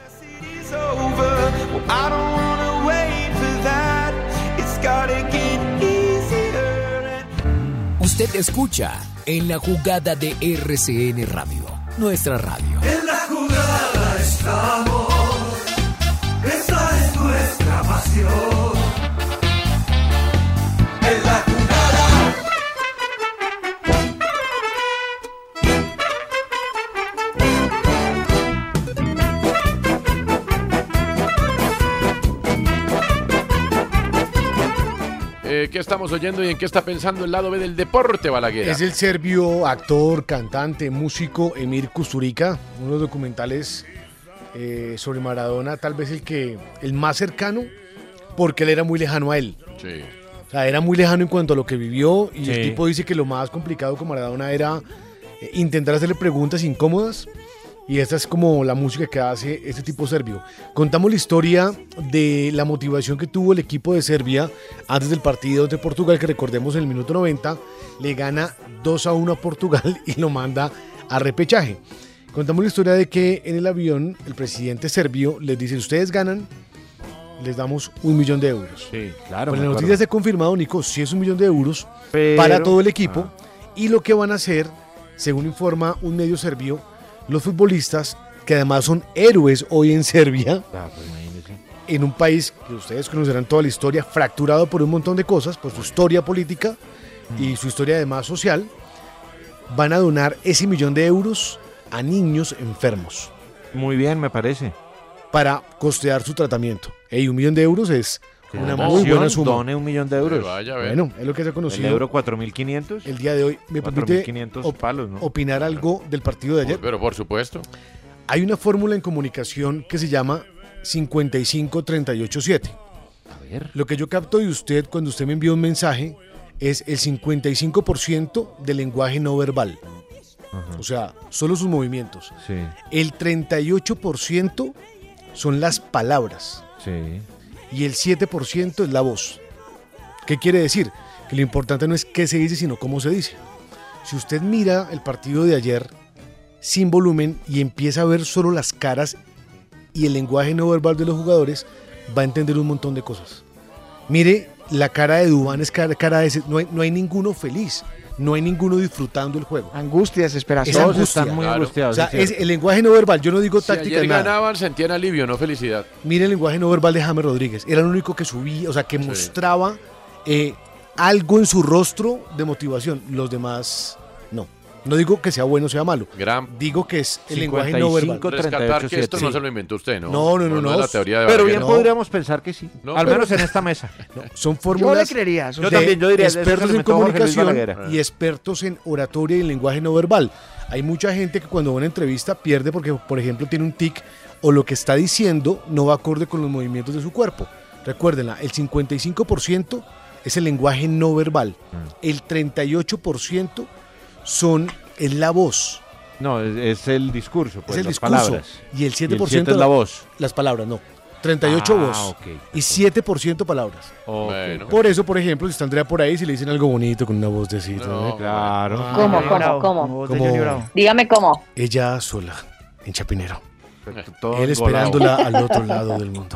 Usted escucha en la jugada de R C N Radio, nuestra radio. En la jugada estamos, esa es nuestra pasión. En la jugada. Eh, ¿Qué estamos oyendo y en qué está pensando el lado B del deporte, Balaguer? Es el serbio actor, cantante, músico Emir Kusturica, uno de los documentales eh, sobre Maradona, tal vez el que el más cercano, porque él era muy lejano a él. Sí. O sea, era muy lejano en cuanto a lo que vivió y Sí. el tipo dice que lo más complicado con Maradona era eh, intentar hacerle preguntas incómodas y esta es como la música que hace este tipo serbio. Contamos la historia de la motivación que tuvo el equipo de Serbia antes del partido de Portugal, que recordemos en el minuto noventa le gana dos a uno a Portugal y lo manda a repechaje. Contamos la historia de que en el avión el presidente serbio les dice, ustedes ganan, les damos un millón de euros. Sí, claro. Pues me la acuerdo. noticia se ha confirmado, Nico, si es un millón de euros Pero- para todo el equipo. Ah. Y lo que van a hacer, según informa un medio serbio, los futbolistas, que además son héroes hoy en Serbia, Ah, pues imagínese. en un país que ustedes conocerán toda la historia, fracturado por un montón de cosas, por su historia política y su historia además social, van a donar ese millón de euros a niños enfermos Muy bien, me parece. para costear su tratamiento. Y un millón de euros es una ¿Cómo? muy buena suma. Done un millón de euros. Pero vaya a ver. Bueno, es lo que se ha El conocido euro cuatro mil quinientos. el día de hoy. Me cuatro mil permite quinientos op- palos, ¿no? opinar algo del partido de ayer. Pero por supuesto. Hay una fórmula en comunicación que se llama cincuenta y cinco treinta y ocho siete. A ver. Lo que yo capto de usted cuando usted me envía un mensaje es el cincuenta y cinco por ciento del lenguaje no verbal. Ajá. O sea, solo sus movimientos. Sí, El treinta y ocho por ciento son las palabras sí. y el siete por ciento es la voz. ¿Qué quiere decir? Que lo importante no es qué se dice, sino cómo se dice. Si usted mira el partido de ayer sin volumen y empieza a ver solo las caras y el lenguaje no verbal de los jugadores, va a entender un montón de cosas. Mire, la cara de Duván es cara, cara de ese, no hay, no hay ninguno feliz, no hay ninguno disfrutando el juego. Angustia, desesperación. Esa Todos angustia. están muy Claro. O angustiados. sea, es es cierto. el lenguaje no verbal, yo no digo Si táctica ayer nada. ganaban, sentían alivio, no felicidad. Mire el lenguaje no verbal de James Rodríguez. Era el único que subía, o sea, que Sí. mostraba eh, algo en su rostro de motivación. Los demás, no. No digo que sea bueno o sea malo. Gran Digo que es el lenguaje no verbal. cincuenta y cinco, rescatar treinta y ocho, que esto no sí. se lo inventó usted, ¿no? No, no, no, No no. es la teoría de Pero Balaguer. bien No. podríamos pensar que sí. No, Al pero- menos en esta mesa. Son Yo le fórmulas creería. eso Yo sí. de también, yo diría, eso se expertos lo en inventó Jorge Luis comunicación Balaguer. y expertos en oratoria y en lenguaje no verbal. Hay mucha gente que cuando va a una entrevista pierde porque, por ejemplo, tiene un tic o lo que está diciendo no va acorde con los movimientos de su cuerpo. Recuérdenla, el cincuenta y cinco por ciento es el lenguaje no verbal. El treinta y ocho por ciento son, es la voz, No, es, es el discurso, pues, es el las discurso. palabras. Y el Y siete el por siete ciento es la voz. las palabras, no. treinta y ocho Ah, voz ok. y siete por ciento palabras. Ok. Bueno. Por eso, por ejemplo, si está Andrea por ahí, si le dicen algo bonito con una voz de cita, No. ¿eh? Claro. ¿Cómo, Johnny cómo, Bravo, cómo? como voz de Como- Johnny Bravo. Dígame cómo. Ella sola, en Chapinero. Todo Él engolado. esperándola al otro lado del mundo.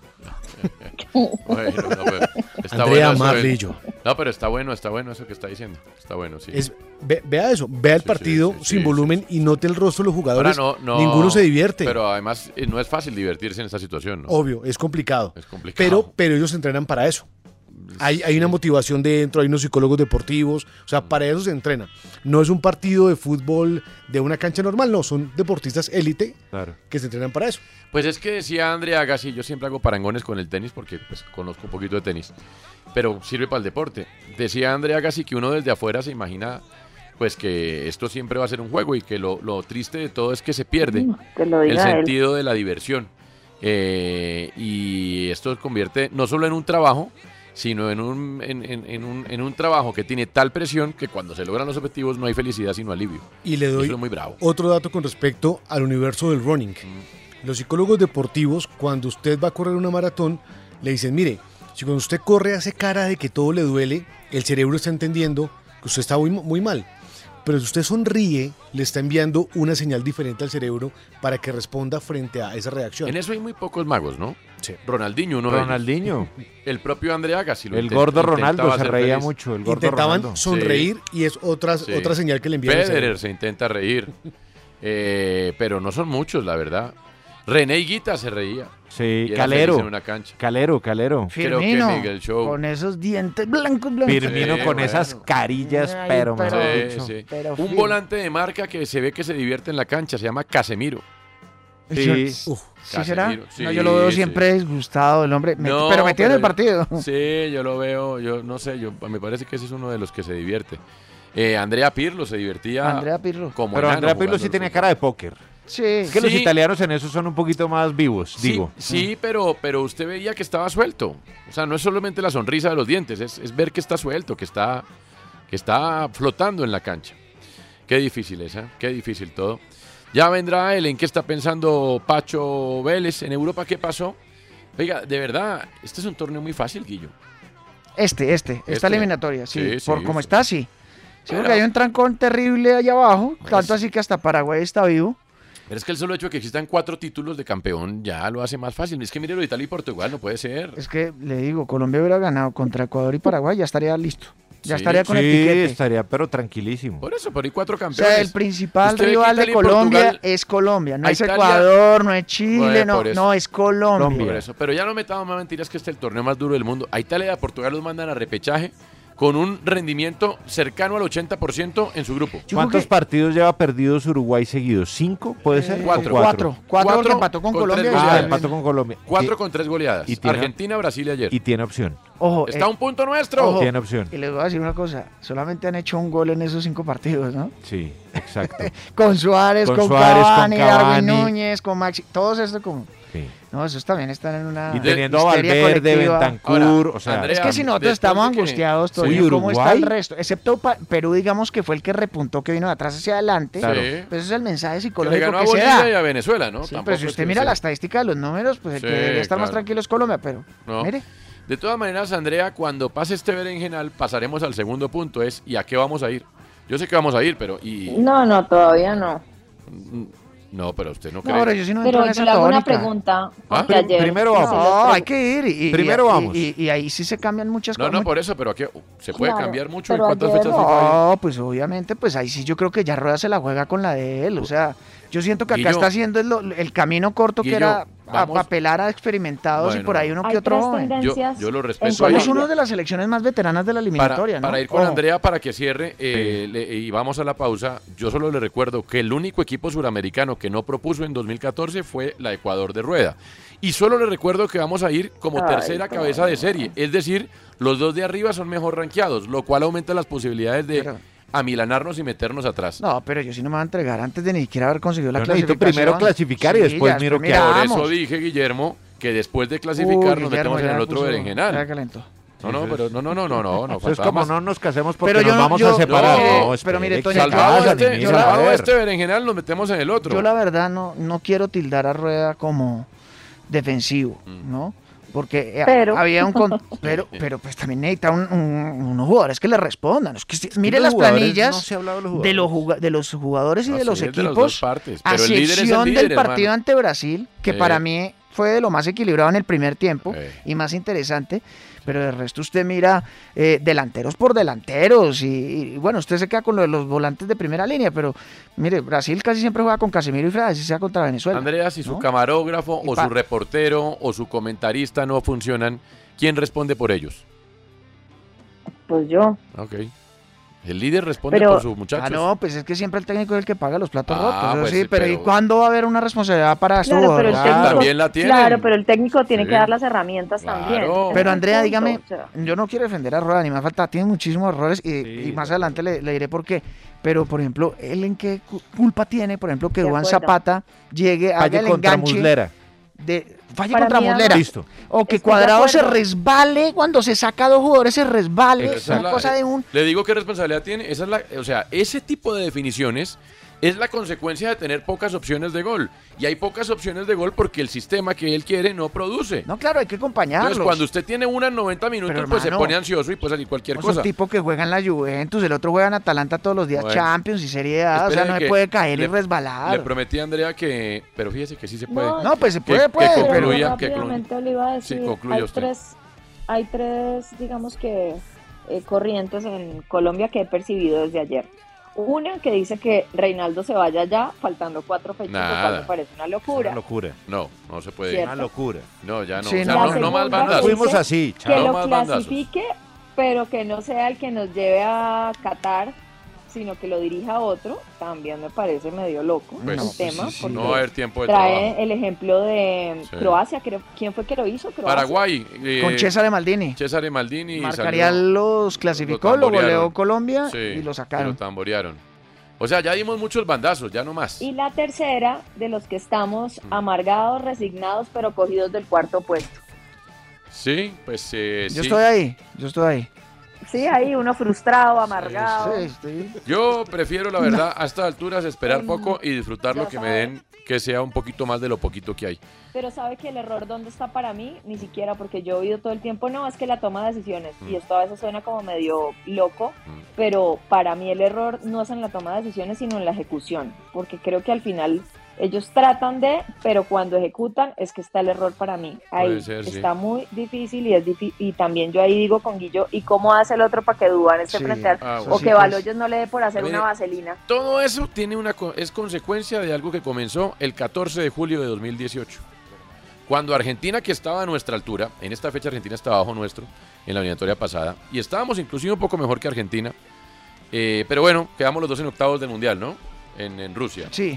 Bueno, no, pero está Andrea bueno eso, Marlillo. No, pero está bueno, está bueno eso que está diciendo. Está bueno, sí. Es, ve- vea eso, vea el Sí, sí, partido sí, sin sí, volumen y note el rostro de los Ahora jugadores. no, no, Ninguno se divierte. Pero además eh, no es fácil divertirse en esta situación, ¿no? Obvio, es complicado. Es complicado. Pero, pero ellos se entrenan para eso. Hay, hay una motivación dentro, hay unos psicólogos deportivos, o sea, para eso se entrena. No es un partido de fútbol de una cancha normal, no, son deportistas élite Claro. que se entrenan para eso. Pues es que decía Andrea Agassi, yo siempre hago parangones con el tenis porque pues, conozco un poquito de tenis, pero sirve para el deporte. Decía Andrea Agassi que uno desde afuera se imagina pues que esto siempre va a ser un juego y que lo, lo triste de todo es que se pierde Que lo el diga él. sentido de la diversión. Eh, y esto se convierte no solo en un trabajo, sino en un, en, en- en un, en un trabajo que tiene tal presión que cuando se logran los objetivos no hay felicidad sino alivio. Y le doy Eso es muy bravo. otro dato con respecto al universo del running. Los psicólogos deportivos, cuando usted va a correr una maratón, le dicen, mire, si cuando usted corre hace cara de que todo le duele, el cerebro está entendiendo que usted está muy, muy mal. Pero si usted sonríe, le está enviando una señal diferente al cerebro para que responda frente a esa reacción. En eso hay muy pocos magos, ¿no? Sí. Ronaldinho, uno de ellos. Ronaldinho. El propio Andrea Agassi. lo El intent- gordo intentaba Ronaldo se hacer reía feliz. mucho. El gordo Intentaban Ronaldo. sonreír y es otra, Sí. otra señal que le envían al Federer cerebro. se intenta reír. Eh, pero no son muchos, la verdad. René Higuita se reía. Sí, Y era Calero. feliz en una cancha. Calero, Calero. Creo que Firmino, Miguel Show. con esos dientes blancos, blancos. Firmino Sí, con bueno. esas carillas, Ay, pero, pero- mejor Sí, dicho. sí. Pero Un fin. volante de marca que se ve que se divierte en la cancha, se llama Casemiro. Sí. Uf, ¿Sí será? Casemiro, sí, No, yo lo veo sí. siempre disgustado el hombre. Me- No, pero metido en el pero- partido. Sí, yo lo veo, yo no sé, yo me parece que ese es uno de los que se divierte. Eh, Andrea Pirlo se divertía Andrea Pirlo. como Pero enano Andrea Pirlo jugando sí al tenía fútbol. cara de póker. Sí. Es que los Sí. italianos en eso son un poquito más vivos, Sí, digo. sí, pero, pero usted veía que estaba suelto. O sea, no es solamente la sonrisa de los dientes, es, es ver que está suelto, que está, que está flotando en la cancha. Qué difícil es, ¿eh? Qué difícil todo. Ya vendrá él, ¿en qué está pensando Pacho Vélez? ¿En Europa qué pasó? Oiga, de verdad, este es un torneo muy fácil, Guillo. Este, este, esta Este. eliminatoria, sí. Sí, por sí, como sí. está, sí. Sí, Pero- porque hay un trancón terrible allá abajo, Pues- tanto así que hasta Paraguay está vivo. Pero es que el solo hecho de que existan cuatro títulos de campeón ya lo hace más fácil. Es que mire lo de Italia y Portugal, no puede ser. Es que le digo, Colombia hubiera ganado contra Ecuador y Paraguay, ya estaría listo. Ya Sí, estaría con el Sí, piquete. estaría pero tranquilísimo. Por eso, pero hay cuatro O campeones. sea, el principal Usted ve que rival de Italia y Colombia Portugal- es Colombia, no a es Italia- Ecuador, no es Chile, Bueno, no, por eso. no, es Colombia. Por eso. Pero ya no metamos más mentiras que este es el torneo más duro del mundo. A Italia y a Portugal los mandan a repechaje con un rendimiento cercano al ochenta por ciento en su grupo. Yo ¿Cuántos creo que- partidos lleva perdidos Uruguay seguidos? ¿Cinco? ¿Puede ser? Eh, ¿O cuatro. Cuatro. Cuatro porque empató con con Colombia tres y Ah, goleadas. empató con Colombia. Cuatro Y- con tres goleadas. y tiene- Argentina, Brasil y ayer. Y tiene opción. Ojo, Está eh, un punto nuestro. Ojo. Tiene opción. y les voy a decir una cosa, solamente han hecho un gol en esos cinco partidos, ¿no? Sí, exacto. Con Suárez, Con con, Suárez, con Cavani, Darwin Cavani. Núñez, con Maxi, todos estos como... Sí. No, esos también están en una Y teniendo a histeria Valverde, colectiva. Bentancur, Ahora, o sea, Andrea, Es que si nosotros después estamos de que- angustiados, Sí, Toño, ¿cómo está Uruguay. el resto? Excepto Pa- Perú, digamos que fue el que repuntó, que vino de atrás hacia adelante. Claro. Sí. Pues ese es el mensaje Que le psicológico ganó a que se Bolivia da. y a Venezuela, ¿no? Sí, Tampoco pero si es usted que mira sea- la estadística de los números, pues el Sí, que debería estar más claro. tranquilo es Colombia, pero No. mire, De todas maneras, Andrea, cuando pase este berenjenal, pasaremos al segundo punto, es ¿y a qué vamos a ir? Yo sé que vamos a ir, pero y No, no, todavía no. no, pero usted no no, cree. pero yo sí no entro Pero en yo esa le hago una tónica. pregunta. Ah, porque ayer primero hice vamos. los No, pre- hay que ir y, y- Primero y- vamos. Y, y ahí sí se cambian muchas No, cosas. no, por eso, pero aquí se puede Claro, cambiar mucho. ¿Y pero cuántas ayer fechas no. FIFA hay? No, pues obviamente, pues ahí sí yo creo que ya Rueda se la juega con la de él. O sea, yo siento que acá Guillo, está haciendo el, lo- el camino corto Guillo, que era a- vamos. apelar a experimentados y Bueno. por ahí uno Hay que otro tres joven. tendencias Yo- yo lo en respeto. Somos Colombia. uno de las selecciones más veteranas de la Para, eliminatoria, ¿no? para ir con Ojo. Andrea para que cierre eh, le- y vamos a la pausa, yo solo le recuerdo que el único equipo suramericano que no propuso en dos mil catorce fue la Ecuador de Rueda. Y solo le recuerdo que vamos a ir como Ay, tercera cómo cabeza de no. serie. Es decir, los dos de arriba son mejor rankeados, lo cual aumenta las posibilidades de Pero- amilanarnos y meternos atrás. No, pero yo sí no me voy a entregar antes de ni siquiera haber conseguido la Yo necesito clasificación. primero clasificar y después ya miro después qué hago. Por miramos. eso dije, Guillermo, que después de Uy, clasificar nos Guillermo, metemos en ya el me otro puso- berenjenal. ya calentó. No, no, pero no, no, no, no, no, no. Eso es faltaba como más. no nos casemos porque Pero yo nos no- vamos yo- a separar. no, No, pero espere, mire, que Toño, se Salvado casan, este, niños, salvado a ver. este berenjenal, nos metemos en el otro. Yo la verdad no, no quiero tildar a Rueda como defensivo, Mm. ¿no? Porque eh, Pero. había un... con- pero, pero pues también necesita un- un- unos jugadores que le respondan. Es que si- mire los las jugadores, planillas no se ha hablado de los de, los jugadores. juga- de los jugadores y No, de los sí, es de las equipos, dos partes, a pero el líder es el excepción líder, del partido hermano. ante Brasil, que Sí. para mí fue de lo más equilibrado en el primer tiempo Sí. y más interesante, pero el resto usted mira eh, delanteros por delanteros y, y, bueno, usted se queda con lo de los volantes de primera línea, pero mire, Brasil casi siempre juega con Casemiro y Fred, así sea contra Venezuela. Andrea, si su ¿no? camarógrafo Y o pa- su reportero o su comentarista no funcionan, ¿quién responde por ellos? Pues yo. Ok. El líder responde Pero- por sus muchachos. Ah, no, pues es que siempre el técnico es el que paga los platos Ah, rotos. eso pues sí, sí, pero, ¿y pero- cuándo va a haber una responsabilidad para estos Claro, pero el jugadores? Ah, técnico, también la tienen. claro, pero el técnico tiene Sí. que dar las herramientas Claro. también. Pero, Ese Pero es Andrea, el dígame, punto, o sea. yo no quiero defender a Rueda, ni me falta, tiene muchísimos errores y, Sí, y más de adelante le, le diré por qué. Pero, por ejemplo, ¿él en qué cu- culpa tiene, por ejemplo, que De Duván acuerdo. Zapata llegue, haga Falle el contra enganche, Muslera. de, falle Para contra mí, Muslera? Listo. O que Estoy de Cuadrado se acuerdo. resbale cuando se saca a dos jugadores, se resbale, Esa es es una la- cosa de un... Le digo qué responsabilidad tiene. Esa es la, o sea, ese tipo de definiciones es la consecuencia de tener pocas opciones de gol. Y hay pocas opciones de gol porque el sistema que él quiere no produce. No, claro, hay que acompañarlos. Entonces, cuando usted tiene una en noventa minutos, Pero, pues se hermano, pone ansioso y puede salir cualquier Es cosa. un tipo que juega en la Juventus, el otro juega en Atalanta todos los días, Bueno. Champions y Serie A, o Espere sea, no que se puede caer y le- resbalar. Le prometí a Andrea que, pero fíjese que sí se puede. No, No, pues se Que- puede, que puede, concluya, pero... Pero que rápidamente le iba a Sí, decir, concluya hay usted. tres, hay tres, digamos que, eh, corrientes en Colombia que he percibido desde ayer. Una que dice que Reinaldo se vaya ya, faltando cuatro fechas, lo Nada. cual me parece una locura. Una locura. No, no se puede. Cierto. Una locura. No, ya no. Sí, o sea, no. no, La no más segunda bandas. que Fuimos dice así, Que chao. lo más bandazos. clasifique, pero que no sea el que nos lleve a Qatar, sino que lo dirija otro, también me parece medio loco Pues, el sí, tema, sí, sí, porque no va a haber tiempo de trae trabajo. el ejemplo de Sí. Croacia, creo, ¿quién fue que lo hizo? Croacia. Paraguay. eh, Con César Maldini. César Maldini. Marcaría salió- los clasificó, lo tamborearon. goleó Colombia Sí, y lo Lo sacaron. tamborearon. O sea, ya dimos muchos bandazos, ya no más. Y la tercera, de los que estamos amargados, resignados, pero cogidos del cuarto puesto. Sí, pues eh, Yo sí. estoy ahí, yo estoy ahí. Sí, ahí uno frustrado, amargado. Sí, estoy... Yo prefiero, la verdad, a estas alturas esperar Em, poco y disfrutar lo ya que me sabe. den, que sea un poquito más de lo poquito que hay. Pero ¿sabe que el error dónde está para mí? Ni siquiera, porque yo he oído todo el tiempo, no, es que la toma de decisiones, Mm. y esto a veces suena como medio loco, Mm. pero para mí el error no es en la toma de decisiones, sino en la ejecución, porque creo que al final ellos tratan de, pero cuando ejecutan es que está el error para mí. Ahí Puede ser, sí. está muy difícil y es difí- y también yo ahí digo con Guillo, ¿y cómo hace el otro para que Duván esté Sí. frente a él? Ah, O bueno. sí, que pues. Baloyes no le dé por hacer Mire, una vaselina. Todo eso tiene una co- es consecuencia de algo que comenzó el catorce de julio de dos mil dieciocho. Cuando Argentina, que estaba a nuestra altura, en esta fecha Argentina estaba bajo nuestro, en la eliminatoria pasada, y estábamos inclusive un poco mejor que Argentina, eh, pero bueno, quedamos los dos en octavos del Mundial, ¿no? En, en Rusia. Sí,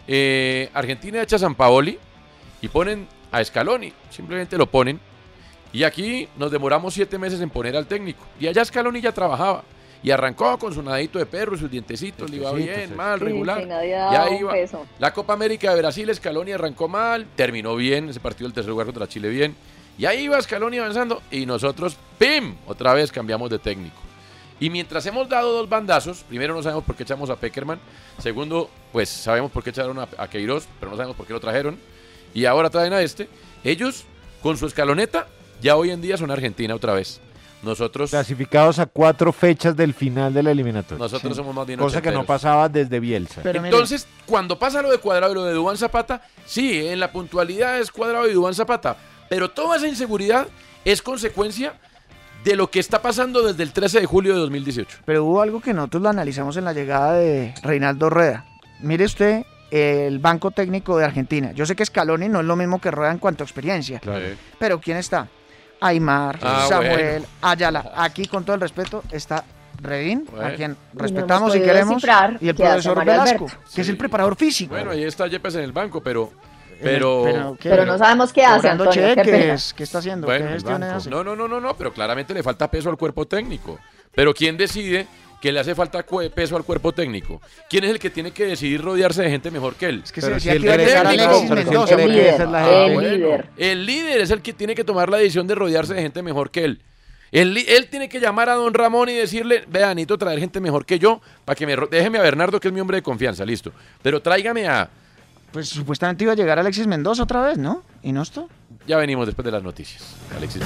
Eh, Argentina echa a Sampaoli y ponen a Scaloni, simplemente lo ponen. Y aquí nos demoramos siete meses en poner al técnico. Y allá Scaloni ya trabajaba. Y arrancó con su nadito de perro y sus dientecitos, le iba Dientecitos, bien, sí. mal, Sí, regular. que nadie ha Y dado ahí un va. peso. La Copa América de Brasil, Scaloni arrancó mal, terminó bien, ese partido del tercer lugar contra Chile bien. Y ahí iba Scaloni avanzando y nosotros, ¡pim!, otra vez cambiamos de técnico. Y mientras hemos dado dos bandazos, primero no sabemos por qué echamos a Peckerman, segundo, pues sabemos por qué echaron a, a Queiroz, pero no sabemos por qué lo trajeron, y ahora traen a este. Ellos, con su escaloneta, ya hoy en día son Argentina otra vez. Nosotros, Clasificados a cuatro fechas del final de la eliminatoria. nosotros somos más bien Cosa que no ochenteros. pasaba desde Bielsa. pero mire, Entonces, cuando pasa lo de Cuadrado y lo de Duván Zapata, sí, en la puntualidad es Cuadrado y Duván Zapata, pero toda esa inseguridad es consecuencia de lo que está pasando desde el trece de julio de dos mil dieciocho. pero hubo algo que nosotros lo analizamos en la llegada de Reinaldo Rueda. Mire usted el banco técnico de Argentina. Yo sé que Scaloni no es lo mismo que Rueda en cuanto a experiencia, Claro. pero ¿quién está? Aymar, Ah, Samuel, bueno. Ayala. Aquí, con todo el respeto, está Redín, Bueno. a quien hemos respetamos y podido queremos, descifrar y el qué hace profesor Mario Velasco, Alberto. que es Sí. el preparador físico. Bueno, ahí está Yepes en el banco, pero... En el- Pero... ¿qué? Pero no sabemos qué hace, Cobrando Antonio, qué pena. cheques, ¿qué está haciendo? Bueno, ¿Qué el gestiones banco. hace? No, no, no, no, no, pero claramente le falta peso al cuerpo técnico. Pero ¿quién decide que le hace falta cue- peso al cuerpo técnico? ¿Quién es el que tiene que decidir rodearse de gente mejor que él? Es que Pero se si decía él que iba a cree llegar que- Alexis pero si él Mendoza. cree El que líder, esa es la el gente. líder. El líder es el que tiene que tomar la decisión de rodearse de gente mejor que él. Él, li- él tiene que llamar a don Ramón y decirle, vea, necesito traer gente mejor que yo, para que me... ro- Déjeme a Bernardo, que es mi hombre de confianza, listo. Pero tráigame a... Pues supuestamente iba a llegar Alexis Mendoza otra vez, ¿no? ¿Y no esto? Ya venimos después de las noticias. Alexis.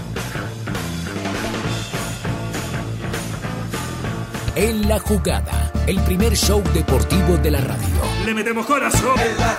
En la jugada, el primer show deportivo de la radio. Le metemos corazón.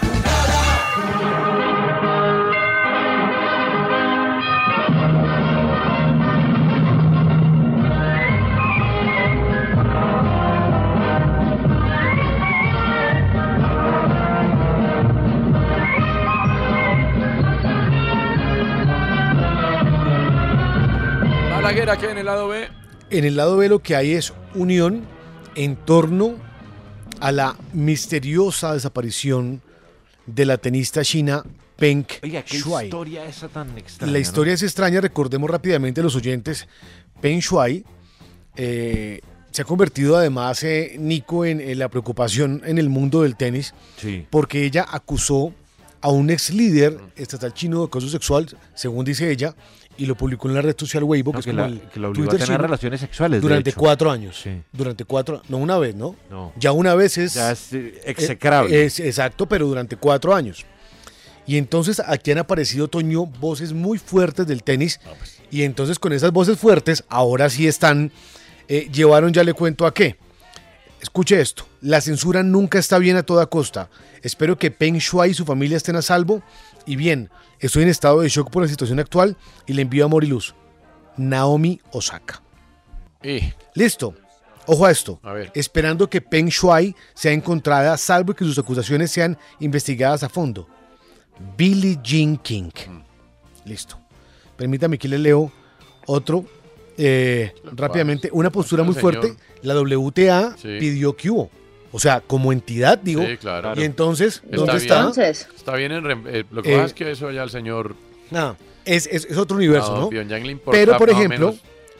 Balaguer, aquí en el lado B. En el lado B lo que hay es unión en torno a la misteriosa desaparición de la tenista china Peng Oiga, qué Shuai. historia esa tan extraña. La ¿no? historia es extraña, recordemos rápidamente los oyentes. Peng Shuai eh, se ha convertido además, eh, Nico, en, en la preocupación en el mundo del tenis, Sí. porque ella acusó a un ex líder estatal chino de acoso sexual, según dice ella, y lo publicó en la red social Weibo, No, que que, es como la, el que la obligó Twitter a tener chino, relaciones sexuales. de durante hecho. cuatro años. Sí. Durante cuatro, no una vez, ¿no? No. Ya una vez es... Ya es eh, execrable. Eh, es exacto, pero durante cuatro años. Y entonces aquí han aparecido, Toño, voces muy fuertes del tenis. Y entonces con esas voces fuertes, ahora sí están, eh, llevaron, ya le cuento a qué. Escuche esto, la censura nunca está bien a toda costa. Espero que Peng Shuai y su familia estén a salvo. Y bien, estoy en estado de shock por la situación actual y le envío amor y luz. Naomi Osaka. Y, Listo. Ojo a esto. A ver. Esperando que Peng Shuai sea encontrada, salvo que sus acusaciones sean investigadas a fondo. Billie Jean King. Listo. Permítame que le leo otro eh, rápidamente. Una postura muy Señor. fuerte. La W T A Sí. pidió que hubo. O sea, como entidad, digo. sí, claro. Y entonces, Está ¿dónde bien. está? Entonces, Está bien, en rem- eh, lo que Eh, pasa es que eso ya el señor... Nada. Es, es, es otro universo, a ¿no? Pyongyang le importa Pero, por más o ejemplo, menos.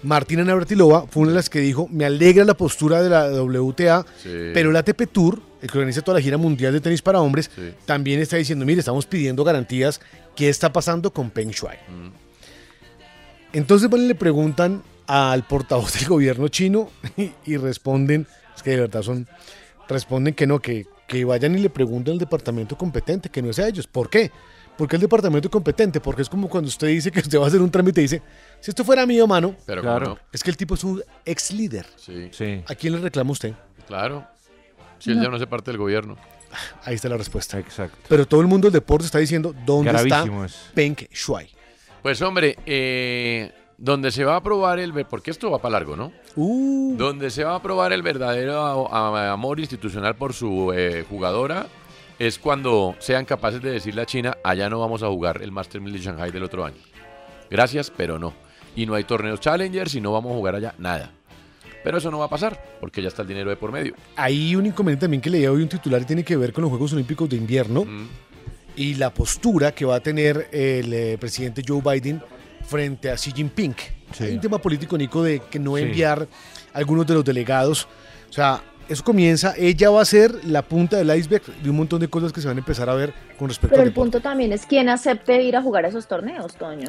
Martina Navratilova fue una de las que dijo, me alegra la postura de la W T A, Sí. pero el A T P Tour, el que organiza toda la gira mundial de tenis para hombres, Sí. también está diciendo, mire, estamos pidiendo garantías, ¿qué está pasando con Peng Shuai? Mm. Entonces bueno, le preguntan al portavoz del gobierno chino y, y responden, es que de verdad son, responden que no, que, que vayan y le pregunten al departamento competente, que no es a ellos. ¿Por qué? Porque el departamento competente, porque es como cuando usted dice que usted va a hacer un trámite y dice, si esto fuera mío, mano, Pero Claro. cómo no. es que el tipo es un ex líder. Sí, Sí, ¿A quién le reclama usted? claro. Si él ya no hace parte del gobierno. Ahí está la respuesta. exacto. Pero todo el mundo del deporte está diciendo, ¿dónde Gravísimo está es. Peng Shuai? Pues hombre, eh, donde se va a aprobar el... ver- Porque esto va para largo, ¿no? Uh, Donde se va a aprobar el verdadero a- a- amor institucional por su eh, jugadora es cuando sean capaces de decirle a China, allá no vamos a jugar el Master mil de Shanghai del otro año. Gracias, pero no. Y no hay torneos Challengers y no vamos a jugar allá nada. Pero eso no va a pasar, porque ya está el dinero de por medio. hay un inconveniente también que leía hoy un titular y tiene que ver con los Juegos Olímpicos de Invierno Mm. y la postura que va a tener el eh, presidente Joe Biden frente a Xi Jinping. Sí. Hay un tema político, Nico, de que no Sí. enviar a algunos de los delegados. O sea, eso comienza, ella va a ser la punta del iceberg de un montón de cosas que se van a empezar a ver con respecto Pero al el deporte. punto también es quién acepte ir a jugar esos torneos, Toño.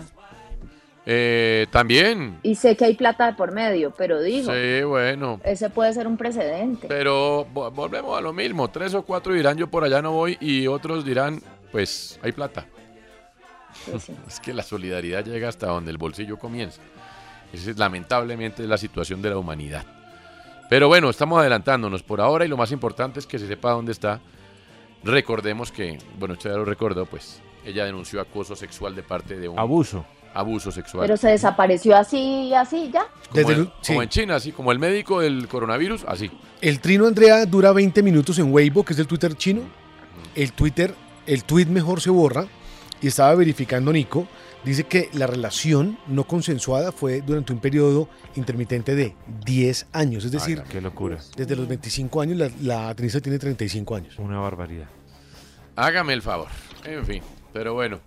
Eh, también. Y sé que hay plata de por medio, pero digo, Sí, bueno. ese puede ser un precedente. Pero vo- volvemos a lo mismo. Tres o cuatro dirán yo por allá no voy y otros dirán pues hay plata. Sí, sí. Es que la solidaridad llega hasta donde el bolsillo comienza. Esa es lamentablemente la situación de la humanidad. Pero bueno, estamos adelantándonos por ahora y lo más importante es que se sepa dónde está. Recordemos que, bueno, usted ya lo recordó, pues ella denunció acoso sexual de parte de un Abuso. abuso sexual. Pero se desapareció así, así, ya. como, Desde en, el- sí. como en China, así como el médico del coronavirus, así. El trino Andrea dura veinte minutos en Weibo, que es el Twitter chino. El Twitter, el tweet mejor se borra. Y estaba verificando Nico. Dice que la relación no consensuada fue durante un periodo intermitente de diez años. Es decir, Qué locura. desde los veinticinco años, la, la tenista tiene treinta y cinco años. Una barbaridad. Hágame el favor. En fin, pero bueno.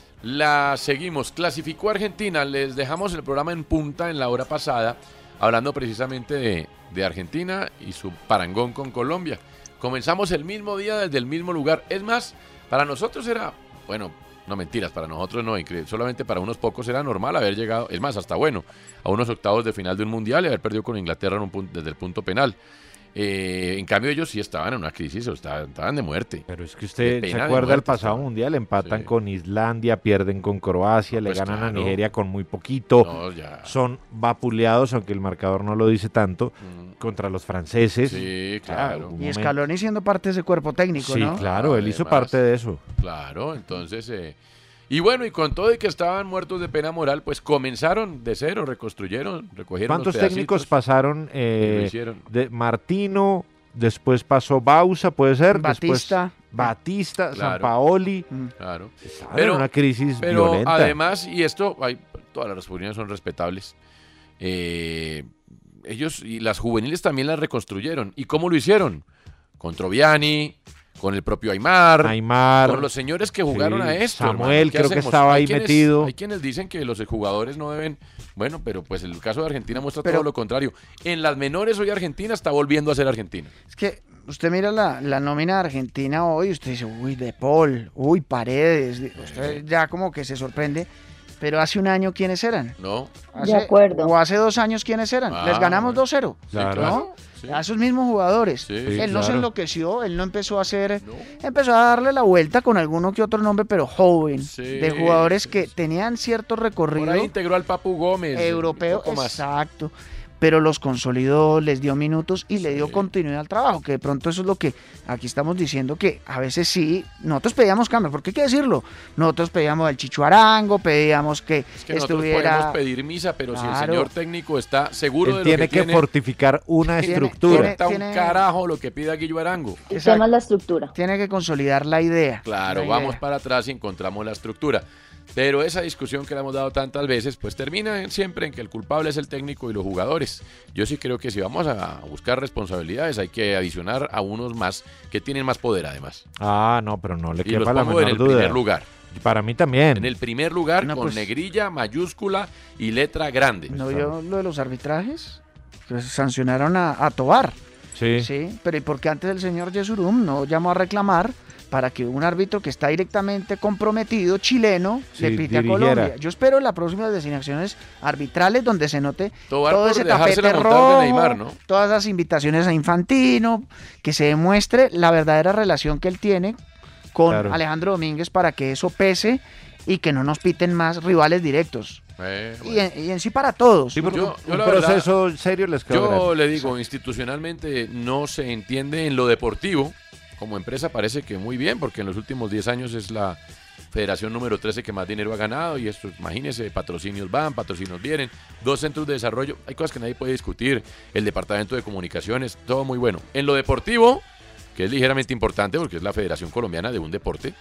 La seguimos. Clasificó Argentina. Les dejamos el programa en punta en la hora pasada, hablando precisamente de, de Argentina y su parangón con Colombia. Comenzamos el mismo día desde el mismo lugar. Es más, para nosotros era, bueno, no mentiras, para nosotros no, incre- solamente para unos pocos era normal haber llegado, es más, hasta bueno, a unos octavos de final de un mundial y haber perdido con Inglaterra en un punto- desde el punto penal. Eh, en cambio ellos sí estaban en una crisis, o estaban, estaban de muerte. Pero es que De usted pena se de acuerda del muerte pasado estaban. mundial, empatan Sí. con Islandia, pierden con Croacia, le Pues ganan claro. a Nigeria con muy poquito, No, ya. son vapuleados, aunque el marcador no lo dice tanto, Mm. contra los franceses. Sí, Ah, claro. un Y momento. Scaloni siendo parte de ese cuerpo técnico, Sí, ¿no? claro, él hizo Además. parte de eso. Claro, entonces, eh, y bueno, y con todo y que estaban muertos de pena moral, pues comenzaron de cero, reconstruyeron, recogieron ¿Cuántos los técnicos pedacitos pasaron? y Eh, lo hicieron. de Martino, después pasó Bausa, puede ser, Batista. después Batista, Claro. Sampaoli. Mm. Claro. Estaban Pero- en una crisis Pero violenta. además, y esto, hay, todas las opiniones son respetables, eh, ellos y las juveniles también las reconstruyeron. ¿Y cómo lo hicieron? Con Troviani, con el propio Aymar, Aymar, con los señores que jugaron sí, a esto. Samuel hermano. ¿Qué creo que hacemos? estaba Hay ahí quienes- metido. Hay quienes dicen que los jugadores no deben. Bueno, pero pues el caso de Argentina muestra Pero- todo lo contrario. En las menores hoy Argentina está volviendo a ser Argentina. Es que usted mira la, la nómina de Argentina hoy, usted dice, uy, De Paul, uy, Paredes, usted ya como que se sorprende, pero hace un año, ¿quiénes eran? ¿No? Hace- De acuerdo. O hace dos años, ¿quiénes eran? Ah, Les ganamos bueno. dos cero. Sí, Claro. claro. Sí. A esos mismos jugadores. Sí. Sí, Él no se claro. enloqueció, él no empezó a hacer, No. empezó a darle la vuelta con alguno que otro nombre, pero joven, Sí, de jugadores sí, que sí. tenían cierto Por recorrido ahí integró al Papu Gómez. europeo, un poco más. exacto, pero los consolidó, les dio minutos y le dio Sí. continuidad al trabajo, que de pronto eso es lo que aquí estamos diciendo, que a veces sí, nosotros pedíamos cambios, porque hay que decirlo, nosotros pedíamos el Chicho Arango, pedíamos que, Es que nosotros estuviera... podemos pedir misa, pero si el Claro. señor técnico está seguro Él de lo tiene que que, tiene, fortificar una Tiene- estructura. tiene- está un tiene- carajo lo que pida Guillo Arango. El Exacto. tema es la estructura. Tiene que consolidar la idea. Claro, la vamos idea. para atrás y encontramos la estructura. Pero esa discusión que le hemos dado tantas veces, pues termina en- siempre en que el culpable es el técnico y los jugadores. Yo sí creo que si vamos a buscar responsabilidades hay que adicionar a unos más que tienen más poder además. Ah, no, pero no le Y los quepa la pongo en menor el duda. primer lugar. Para mí también. En el primer lugar, No, con pues- negrilla, mayúscula y letra grande. ¿No vio lo de los arbitrajes? Que sancionaron a, a Tobar. Sí. Sí, pero ¿y por qué antes el señor Yesurum no llamó a reclamar para que un árbitro que está directamente comprometido, chileno, Sí, le pite a dirigiera. Colombia? Yo espero las próximas designaciones arbitrales donde se note Tobar todo por ese dejársela tapete montar de rojo, Neymar, ¿no? todas esas invitaciones a Infantino, que se demuestre la verdadera relación que él tiene con Claro. Alejandro Domínguez para que eso pese y que no nos piten más rivales directos. Eh, Y, bueno. en, y en sí para todos. Sí, porque Yo- yo un la verdad- proceso serio les quedó Yo grande. le digo, institucionalmente no se entiende en lo deportivo. Como empresa parece que muy bien, porque en los últimos diez años es la federación número trece que más dinero ha ganado. Y esto, imagínense, patrocinios van, patrocinios vienen, dos centros de desarrollo. Hay cosas que nadie puede discutir. El departamento de comunicaciones, todo muy bueno. En lo deportivo, que es ligeramente importante porque es la Federación Colombiana de un deporte,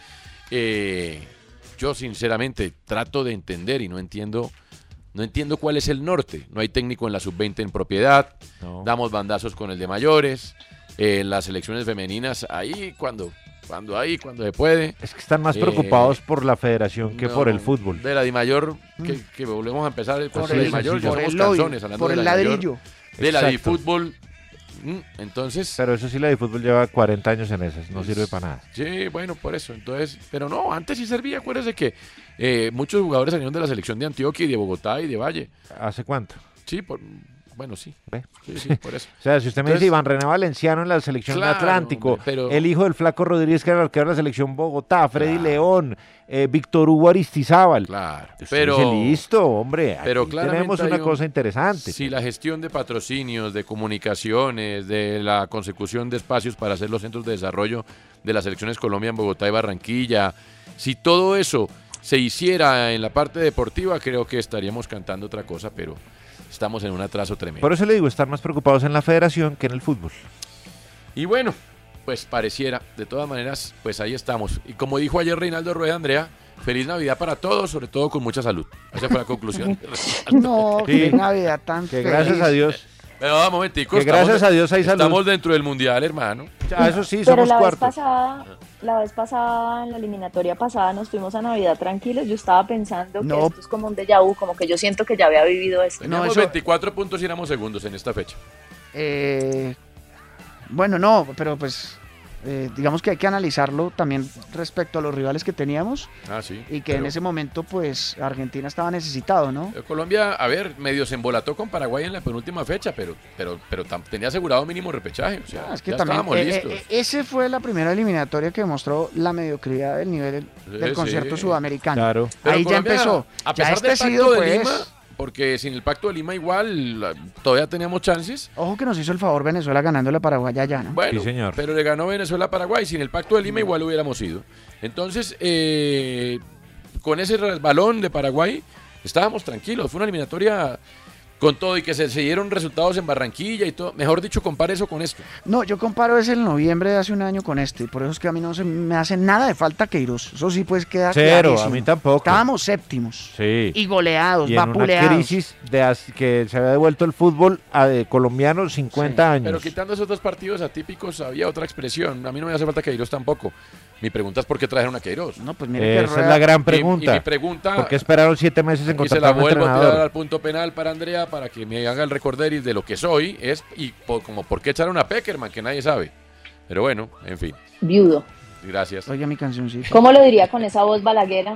eh, yo sinceramente trato de entender y no entiendo. No entiendo cuál es el norte. No hay técnico en la sub veinte en propiedad. No. Damos bandazos con el de mayores. Eh, las selecciones femeninas ahí cuando, cuando hay, cuando se puede. Es que están más Eh, preocupados por la federación que No, por el fútbol. De la de mayor, que, que volvemos a empezar con Por la de el- mayor, ya por somos el lobby, canzones hablando por de el la de mayor. ladrillo. De la de Exacto. fútbol. mm, Entonces, Pero eso sí, la de fútbol lleva cuarenta años en esas, no sirve para nada. sí, bueno, por eso. Entonces, pero no, antes sí servía. Acuérdese que eh, muchos jugadores salieron de la selección de Antioquia y de Bogotá y de Valle. ¿Hace cuánto? Sí, por, bueno, sí. ¿Ve? Sí, sí, por eso. O sea, si usted me Entonces- dice Iván René Valenciano en la selección Claro, Atlántico, hombre, pero- el hijo del Flaco Rodríguez que era el arquero de la selección Bogotá, Freddy Claro. León, eh, Víctor Hugo Aristizábal. Claro. Usted Pero, dice, listo, hombre, pero aquí claramente tenemos hay una un- cosa interesante. si la gestión de patrocinios, de comunicaciones, de la consecución de espacios para hacer los centros de desarrollo de las selecciones Colombia en Bogotá y Barranquilla, si todo eso se hiciera en la parte deportiva, creo que estaríamos cantando otra cosa, pero estamos en un atraso tremendo. Por eso le digo, están más preocupados en la federación que en el fútbol. Y bueno, pues pareciera, de todas maneras, pues ahí estamos. Y como dijo ayer Reinaldo Rueda, Andrea, feliz Navidad para todos, sobre todo con mucha salud. Esa fue la conclusión. No, Sí. qué Navidad tan Que feliz. gracias a Dios, Pero vamos, momentico. que estamos gracias de- a Dios hay salud. Estamos dentro del Mundial, hermano. Ah, eso sí, Pero somos la vez cuartos. pasada, la vez pasada, en la eliminatoria pasada, nos fuimos a Navidad tranquilos. Yo estaba pensando No. que esto es como un déjà vu, como que yo siento que ya había vivido esto. Teníamos eso- veinticuatro puntos y éramos segundos en esta fecha. Eh, bueno, no, pero pues eh, digamos que hay que analizarlo también respecto a los rivales que teníamos Ah, sí. y que en Pero, ese momento pues Argentina estaba necesitado, ¿no? eh, Colombia, a ver, medio se embolató con Paraguay en la penúltima fecha, pero pero pero tam- tenía asegurado mínimo repechaje. O sea, Ah, es que ya también estábamos eh, listos. eh, ese fue la primera eliminatoria que mostró la mediocridad del nivel del, del Sí, concierto sí. sudamericano. Claro. Pero Ahí ya Colombia, empezó. A Ya pesar este del ha pacto sido, de pues, Lima, porque sin el pacto de Lima igual la- todavía teníamos chances. Ojo que nos hizo el favor Venezuela ganándole a Paraguay allá, ¿no? Bueno, Sí, señor. pero le ganó Venezuela a Paraguay. Sin el pacto de Lima igual hubiéramos ido. Entonces, eh, con ese balón de Paraguay estábamos tranquilos. Fue una eliminatoria con todo y que se, se dieron resultados en Barranquilla y todo. Mejor dicho, compare eso con esto. No, yo comparo ese el noviembre de hace un año con este, y por eso es que a mí no se me hace nada de falta Queiroz. Eso sí pues queda Cero, clarísimo. a mí tampoco. Estábamos séptimos Sí. y goleados, Y en una vapuleados. crisis de as- que se había devuelto el fútbol a de colombiano cincuenta años. Pero quitando esos dos partidos atípicos, había otra expresión. A mí no me hace falta Queiroz tampoco. Mi pregunta es por qué trajeron a Queiroz. No, pues mire que Esa es Rueda- la gran Y- Y, pregunta. mi pregunta, ¿Por qué esperaron siete meses en y se la contratar un vuelvo a tirar entrenador? al punto penal para Andrea para que me haga el recorderis de lo que soy, es y por, como por qué echaron a Peckerman, que nadie sabe. Pero bueno, en fin, Viudo. gracias. Oiga mi cancioncita. ¿Cómo lo diría con esa voz balaguera?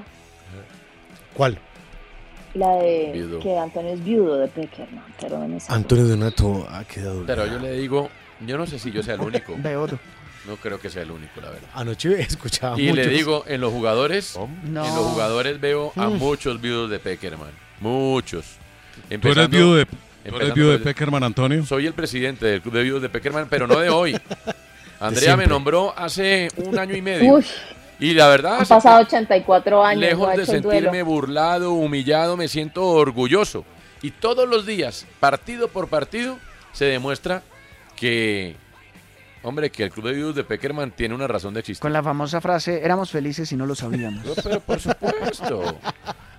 ¿Cuál? La de Viudo. que Antonio es viudo de Peckerman, pero en esa Antonio Donato ha quedado. Pero yo le digo, yo no sé si yo sea el único, Beodo. no creo que sea el único, la verdad. Anoche escuchaba Y le muchos. digo, en los jugadores, No. en los jugadores veo a Mm. muchos viudos de Peckerman, muchos. ¿Tú eres Empezando- viudo de, tú empezando eres viudo de por el- Peckerman, Antonio? Soy el presidente del club de viudos de Peckerman, pero no de hoy. Andrea me siempre. nombró hace un año y medio. Uy, Y la verdad, han pasado ochenta y cuatro años. no lejos ha de hecho el duelo. sentirme burlado, humillado, me siento orgulloso. Y todos los días, partido por partido, se demuestra que, hombre, que el club de viudos de Peckerman tiene una razón de existir. Con la famosa frase, éramos felices y no lo sabíamos. No, pero por supuesto.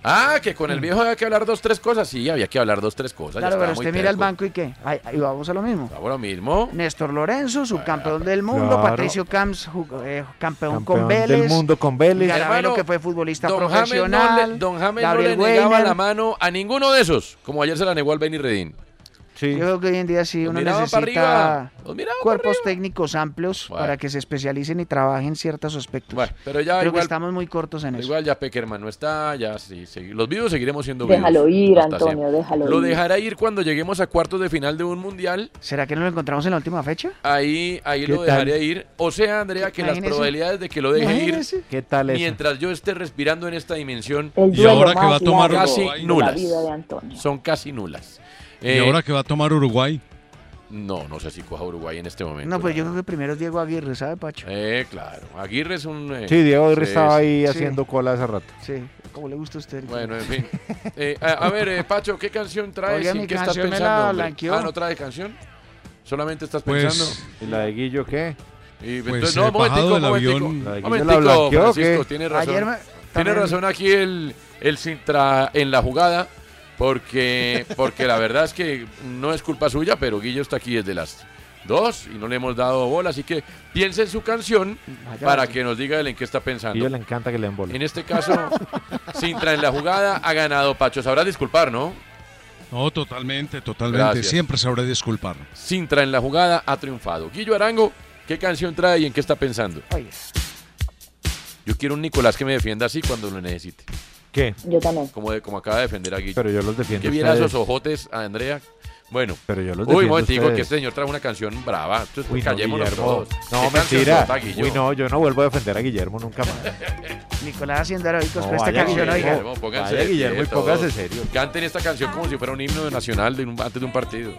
Ah, que con el viejo había que hablar dos, tres cosas. Sí, había que hablar dos, tres cosas. Claro, ya pero estaba usted muy mira el terco. banco y ¿qué? Ahí, ahí vamos a lo mismo. Ahora lo mismo. Néstor Lorenzo, subcampeón del mundo. Claro. Patricio Camps, jug- eh, campeón, Campeón con Vélez. del mundo con Vélez. Garabelo, Hermano, que fue futbolista Don James no profesional. le, don James no Gabriel le negaba Weiner. la mano a ninguno de esos, como ayer se la negó al Benny Redín. Sí. Yo creo que hoy en día sí Los uno miraba para necesita arriba, los miraba para cuerpos arriba. técnicos amplios Bueno. para que se especialicen y trabajen ciertos aspectos. Bueno, pero ya Creo que igual, estamos muy cortos en eso. igual ya Peckerman no está, ya sí, sí. Los videos seguiremos siendo videos. Déjalo ir, hasta Antonio, siempre. déjalo Lo ir. dejará ir cuando lleguemos a cuartos de final de un mundial. ¿Será que no lo encontramos en la última fecha? Ahí, ahí ¿Qué lo tal? dejaré ir. O sea, Andrea, que las Imagínese. probabilidades de que lo deje ir Imagínese. ¿Qué tal eso? mientras yo esté respirando en esta dimensión El Y duelo ahora que más va a tomar largo casi de la nulas. vida de Antonio. son casi nulas. ¿Y Eh, ahora que va a tomar Uruguay? No, no sé si coja Uruguay en este momento. No, pues yo la creo que primero es Diego Aguirre, ¿sabe, Pacho? Eh, claro. Aguirre es un... eh, Sí, Diego Aguirre sí, estaba sí. ahí Sí. haciendo cola hace rato. Sí, como le gusta a usted. Bueno, en fin. Eh, a, a ver, eh, Pacho, ¿qué canción traes? Oiga, ¿En mi qué estás canción me pensando, la hombre? blanqueó. Ah, ¿no trae canción? ¿Solamente estás Pues, pensando? ¿Y la de Guillo qué? Y, pues, entonces, eh, no, bajado del momentico, avión- La de momentico, Guillo la momentico, blanqueó, Francisco, ¿qué? tiene razón. Ayer me, Tiene también- razón aquí el, el Sintra en la jugada, porque, porque la verdad es que no es culpa suya, pero Guillo está aquí desde las dos y no le hemos dado bola, así que piense en su canción Vaya, para sí. que nos diga él en qué está A pensando. Guillo le encanta que le den bola. En este caso, Sintra en la jugada ha ganado Pacho. Sabrá disculpar, ¿no? No, totalmente, totalmente. Gracias. Siempre sabré disculpar. Sintra en la jugada ha triunfado. Guillo Arango, ¿qué canción trae y en qué está pensando? Oye, Yo quiero un Nicolás que me defienda así cuando lo necesite. ¿Qué? Yo también. Como, de- como acaba de defender a Guillo. Pero yo los defiendo Que viera ustedes. esos ojotes a Andrea. Bueno. Pero yo los Uy, defiendo momentico, que ustedes. este señor trae una canción brava. Entonces, Uy, no, callémonos Guillermo. todos. No, ¿Qué canción mentira. sota, Guillo? Uy, no, yo no vuelvo a defender a Guillermo nunca más. Nicolás haciendo heroicos No, con esta vaya, canción, Guillermo. oiga. Guillermo, pónganse Vaya, de Guillermo, pie y póngase todos. serio. Canten esta canción como si fuera un himno nacional de un- antes de un partido.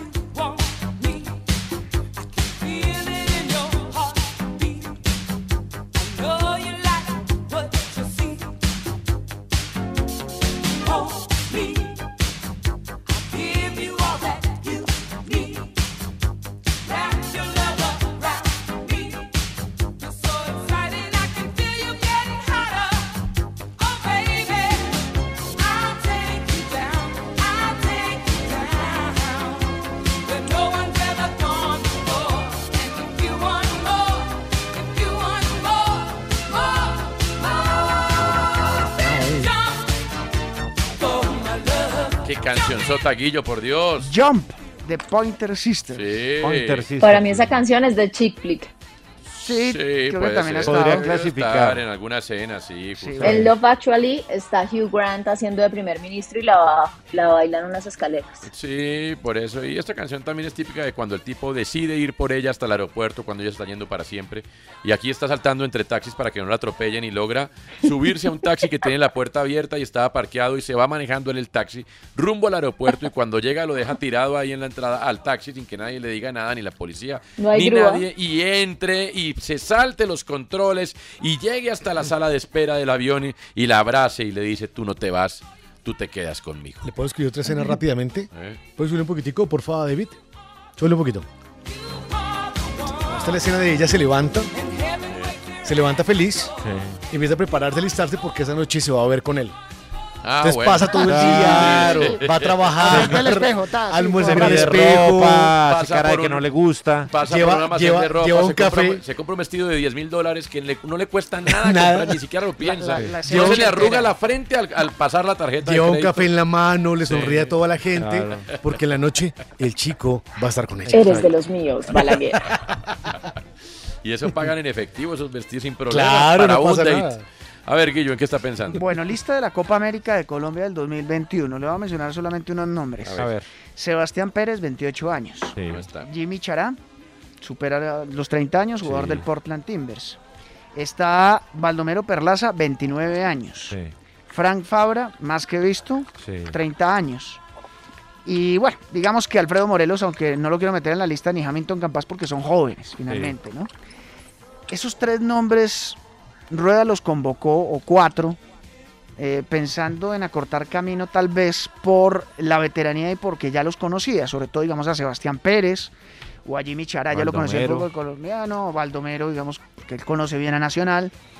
Qué canción sota, Guillo, por Dios. Jump, de Pointer Sisters. Sí. Pointer Sisters. Para mí esa canción es de chick flick. Sí, creo que puede también ha ser. estado. Podrían Debe clasificar. estar en alguna escena, sí. Sí, justamente. En Love Actually está Hugh Grant haciendo de primer ministro y la, ba- la bailan unas escaleras. Sí, por eso. Y esta canción también es típica de cuando el tipo decide ir por ella hasta el aeropuerto, cuando ella está yendo para siempre. Y aquí está saltando entre taxis para que no la atropellen y logra subirse a un taxi que tiene la puerta abierta y estaba parqueado y se va manejando en el taxi rumbo al aeropuerto y cuando llega lo deja tirado ahí en la entrada al taxi sin que nadie le diga nada, ni la policía, No hay ni grúa. nadie. Y entre y se salte los controles y llegue hasta la sala de espera del avión y, y la abrace y le dice, tú no te vas, tú te quedas conmigo. ¿Le puedo escribir otra escena rápidamente? ¿Eh? ¿Puedes subir un poquitico, por favor, David? Súbele un poquito. Esta es la escena de ella se levanta. Se levanta feliz. Y empieza a prepararse, a listarse porque esa noche se va a ver con él. Ah, Entonces bueno. pasa todo el día, va a trabajar, Frente al espejo, ta, sí, almuerza en por el de espejo, ropa, hace pasa cara de por que un- no le gusta. Pasa Lleva- por un almacén lleva- de ropa, lleva un se, compra, café. se compra un vestido de diez mil dólares que le- no le cuesta nada, Nada. comprar, ni siquiera lo piensa. la- la no escena se le arruga entera. la frente al, al pasar la tarjeta. de lleva un crédito. café en la mano, le Sí. sonríe a toda la gente, Claro. porque en la noche el chico va a estar con ella. Eres de los míos, Balaguer. Y eso pagan en efectivo, esos vestidos sin problema. Claro, para no un pasa date. nada. A ver, Guillo, ¿en qué está pensando? Bueno, lista de la Copa América de Colombia del dos mil veintiuno. Le voy a mencionar solamente unos nombres. A ver. Sebastián Pérez, veintiocho años. Sí. ¿Cómo está? Jimmy Chará, supera los treinta años, jugador Sí. del Portland Timbers. Está Baldomero Perlaza, veintinueve años. Sí, Frank Fabra, más que visto, sí. treinta años. Y bueno, digamos que Alfredo Morelos, aunque no lo quiero meter en la lista, ni Hamilton Campas, porque son jóvenes, finalmente, ¿no? Esos tres nombres, Rueda los convocó, o cuatro, eh, pensando en acortar camino tal vez por la veteranía y porque ya los conocía, sobre todo, digamos, a Sebastián Pérez o a Jimmy Chará, ya lo conocía el Baldomero. fútbol colombiano, Baldomero, digamos, que él conoce bien a Nacional.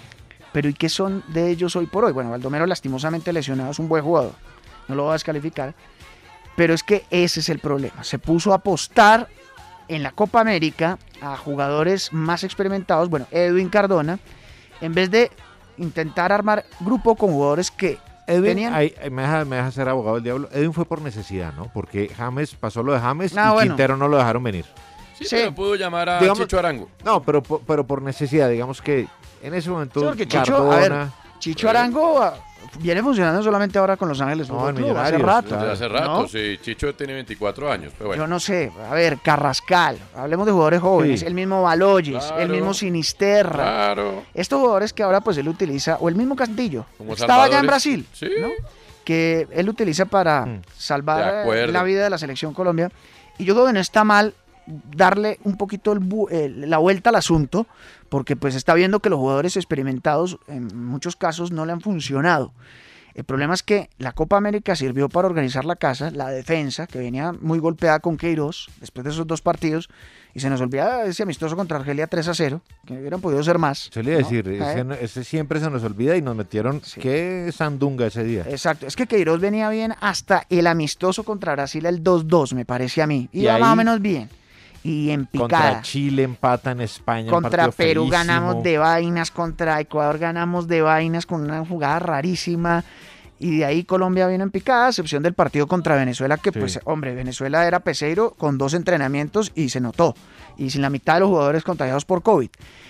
pero ¿y qué son de ellos hoy por hoy? Bueno, Baldomero lastimosamente lesionado, es un buen jugador, no lo voy a descalificar, pero es que ese es el problema. Se puso a apostar en la Copa América a jugadores más experimentados, bueno, Edwin Cardona, en vez de intentar armar grupo con jugadores que Edwin, tenían... ahí, ahí me, deja, me deja ser abogado del diablo. Edwin fue por necesidad, ¿no? Porque James pasó lo de James Ah, y bueno. Quintero no lo dejaron venir. Sí, Sí. pero pudo llamar a Digamos- Chicho Arango. No, pero, por- pero por necesidad, digamos que en ese momento Sí, porque Chicho, Cardona... a ver, Chicho Arango ah, viene funcionando solamente ahora con Los Ángeles No, Fútbol en Club, hace Millonarios, rato. claro. Desde hace rato, ¿no? sí. Chicho tiene veinticuatro años, pero bueno. Yo no sé, a ver, Carrascal, hablemos de jugadores jóvenes, Sí. el mismo Baloyes, Claro. el mismo Sinisterra, Claro. estos jugadores que ahora pues él utiliza, o el mismo Castillo, Como estaba allá en salvadores. Brasil, Sí. ¿no? Que él utiliza para Mm. De salvar eh, acuerdo. la vida de la selección Colombia. Y yo creo que no está mal darle un poquito el bu- el- la vuelta al asunto, porque pues está viendo que los jugadores experimentados en muchos casos no le han funcionado. El problema es que la Copa América sirvió para organizar la casa, la defensa, que venía muy golpeada con Queiroz después de esos dos partidos, y se nos olvida ese amistoso contra Argelia tres a cero, que hubieran podido ser más. Se le iba a ¿no? decir, ¿Eh? ese, no- ese siempre se nos olvida y nos metieron, Sí. qué sandunga ese día. Exacto, es que Queiroz venía bien hasta el amistoso contra Brasil, el dos dos, me parece a mí. Y Iba ahí- más o menos bien. Y en Contra picada. Chile empata en España. un Contra partido Perú feísimo. ganamos de vainas, contra Ecuador ganamos de vainas con una jugada rarísima. Y de ahí Colombia vino en picada, a excepción del partido contra Venezuela, que Sí. pues, hombre, Venezuela era Peseiro con dos entrenamientos y se notó. Y sin la mitad de los jugadores contagiados por COVID.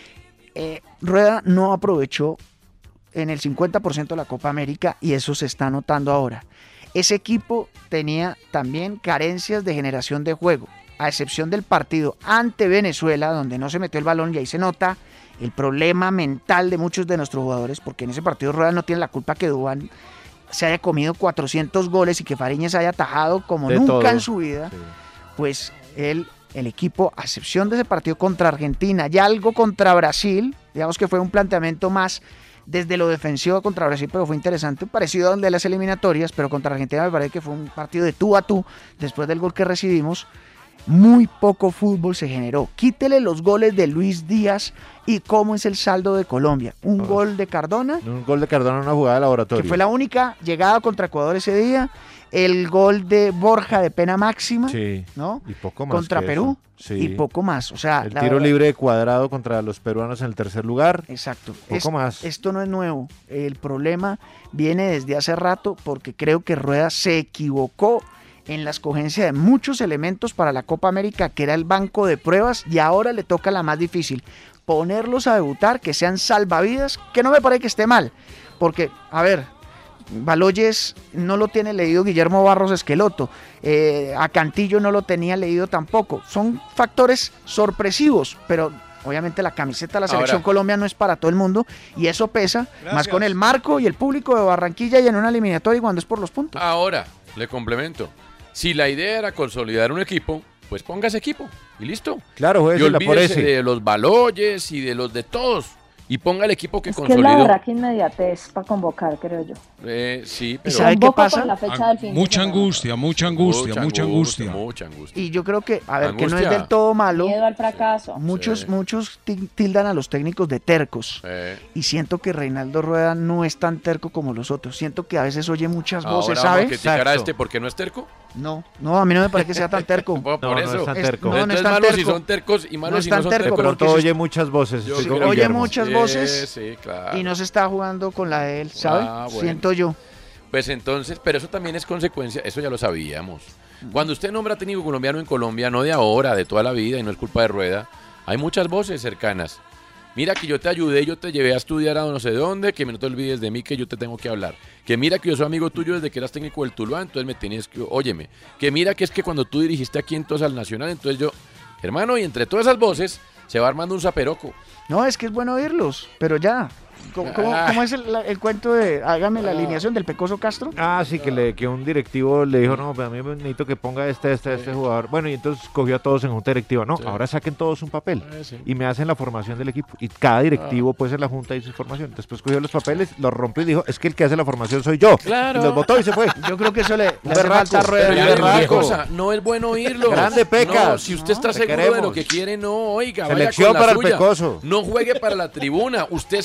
Eh, Rueda no aprovechó en el cincuenta por ciento de la Copa América y eso se está notando ahora. Ese equipo tenía también carencias de generación de juego, a excepción del partido ante Venezuela, donde no se metió el balón y ahí se nota el problema mental de muchos de nuestros jugadores, porque en ese partido Rueda no tiene la culpa que Duván se haya comido cuatrocientos goles y que Fariñez haya atajado como De nunca todo. en su vida. Sí. Pues él, el equipo, a excepción de ese partido contra Argentina y algo contra Brasil, digamos que fue un planteamiento más desde lo defensivo contra Brasil, pero fue interesante, parecido al de las eliminatorias, pero contra Argentina me parece que fue un partido de tú a tú, después del gol que recibimos. Muy poco fútbol se generó. Quítele los goles de Luis Díaz y cómo es el saldo de Colombia. Un Oh. gol de Cardona, Un gol de Cardona en una jugada de laboratorio. que fue la única llegada contra Ecuador ese día. El gol de Borja de pena máxima, Sí. ¿no? Y poco más. Contra que Perú eso. Sí. y poco más. O sea, El la tiro verdad- libre de Cuadrado contra los peruanos en el tercer lugar. Exacto. Poco Es- más. Esto no es nuevo. El problema viene desde hace rato porque creo que Rueda se equivocó en la escogencia de muchos elementos para la Copa América, que era el banco de pruebas, y ahora le toca la más difícil, ponerlos a debutar, que sean salvavidas, que no me parece que esté mal, porque, a ver, Baloyes no lo tiene leído Guillermo Barros Esqueloto, eh, a Cantillo no lo tenía leído tampoco, son factores sorpresivos, pero obviamente la camiseta de la selección Ahora- Colombia no es para todo el mundo, y eso pesa, más con el marco y el público de Barranquilla y en una eliminatoria y cuando es por los puntos. Ahora, le complemento. Si la idea era consolidar un equipo, pues ponga ese equipo y listo. Claro, Y jueguesela por olvídese ese. de los Baloyes y de los de todos. Y ponga el equipo que Es que es la consolidó. verdad que inmediatez para convocar, creo yo. Eh, sí, ¿Y pero sabe qué Convoca pasa? con la fecha del fin de Mucha semana. angustia, mucha angustia, mucha angustia. Mucha angustia. Y yo creo que, a ver, que no es Angustia. del todo malo. Miedo al fracaso. Muchos, Sí. muchos ti- tildan a los técnicos de tercos. Eh, Y siento que Reinaldo Rueda no es tan terco como los otros. Siento que a veces oye muchas ahora voces, vamos a ¿sabe? criticar a Exacto. este porque no es terco. No, no, a mí no me parece que sea tan terco. Por No, no eso. es tan Es- terco. no, no es Entonces tan malos si terco. son tercos y malos No es si no tan son terco, tercos. Pero porque todo si- oye muchas voces. Yo estoy creo con que- Oye Guillermo. muchas Sí, voces sí, claro. y no se está jugando con la de él, ¿sabe? Ah, bueno. Siento yo. Pues entonces, pero eso también es consecuencia, eso ya lo sabíamos. Cuando usted nombra técnico colombiano en Colombia, no de ahora, de toda la vida, y no es culpa de Rueda, hay muchas voces cercanas. Mira que yo te ayudé, yo te llevé a estudiar a no sé dónde, que no te olvides de mí, que yo te tengo que hablar. Que mira que yo soy amigo tuyo desde que eras técnico del Tuluá, entonces me tenías que, óyeme. Que mira que es que cuando tú dirigiste aquí entonces al Nacional, entonces yo, hermano, y entre todas esas voces se va armando un zaperoco. No, es que es bueno oírlos, pero ya. ¿Cómo, cómo- Ah. cómo es el, la- el cuento de hágame la alineación del Pecoso Castro? Ah, sí, que, le, que un directivo le dijo, no, pues a mí me necesito que ponga este, este, este jugador. Bueno, y entonces cogió a todos en junta directiva. No, Sí. ahora saquen todos un papel Eh, sí. y me hacen la formación del equipo. Y cada directivo, pues, en la junta hizo su formación. Después cogió los papeles, los rompió y dijo, es que el que hace la formación soy yo. Claro. Y los votó y se fue. Yo creo que eso le, le Un hace berraco, falta a Rueda. Pero ya el le digo una berraco. cosa, no es bueno oírlo. Grande Pecas. No, si usted está Te seguro de queremos. lo que quiere, no, oiga, vaya Selección con la para el suya. Pecoso. No juegue para la tribuna. Usted es el líder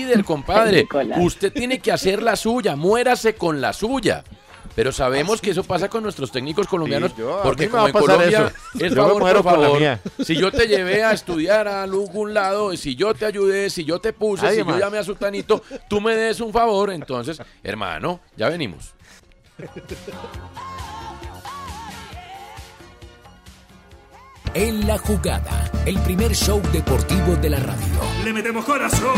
líder, compadre. Usted tiene que hacer la suya, muérase con la suya. Pero sabemos que eso pasa con nuestros técnicos colombianos, Sí, yo- a porque mí me va como a en pasar Colombia eso. es Yo me favor muero por con la favor. mía. Si yo te llevé a estudiar a algún lado, si yo te ayudé, si yo te puse, Nadie si más. yo llamé a Sultanito, tú me des un favor, entonces, hermano, ya venimos. En la jugada, el primer show deportivo de la radio. Le metemos corazón.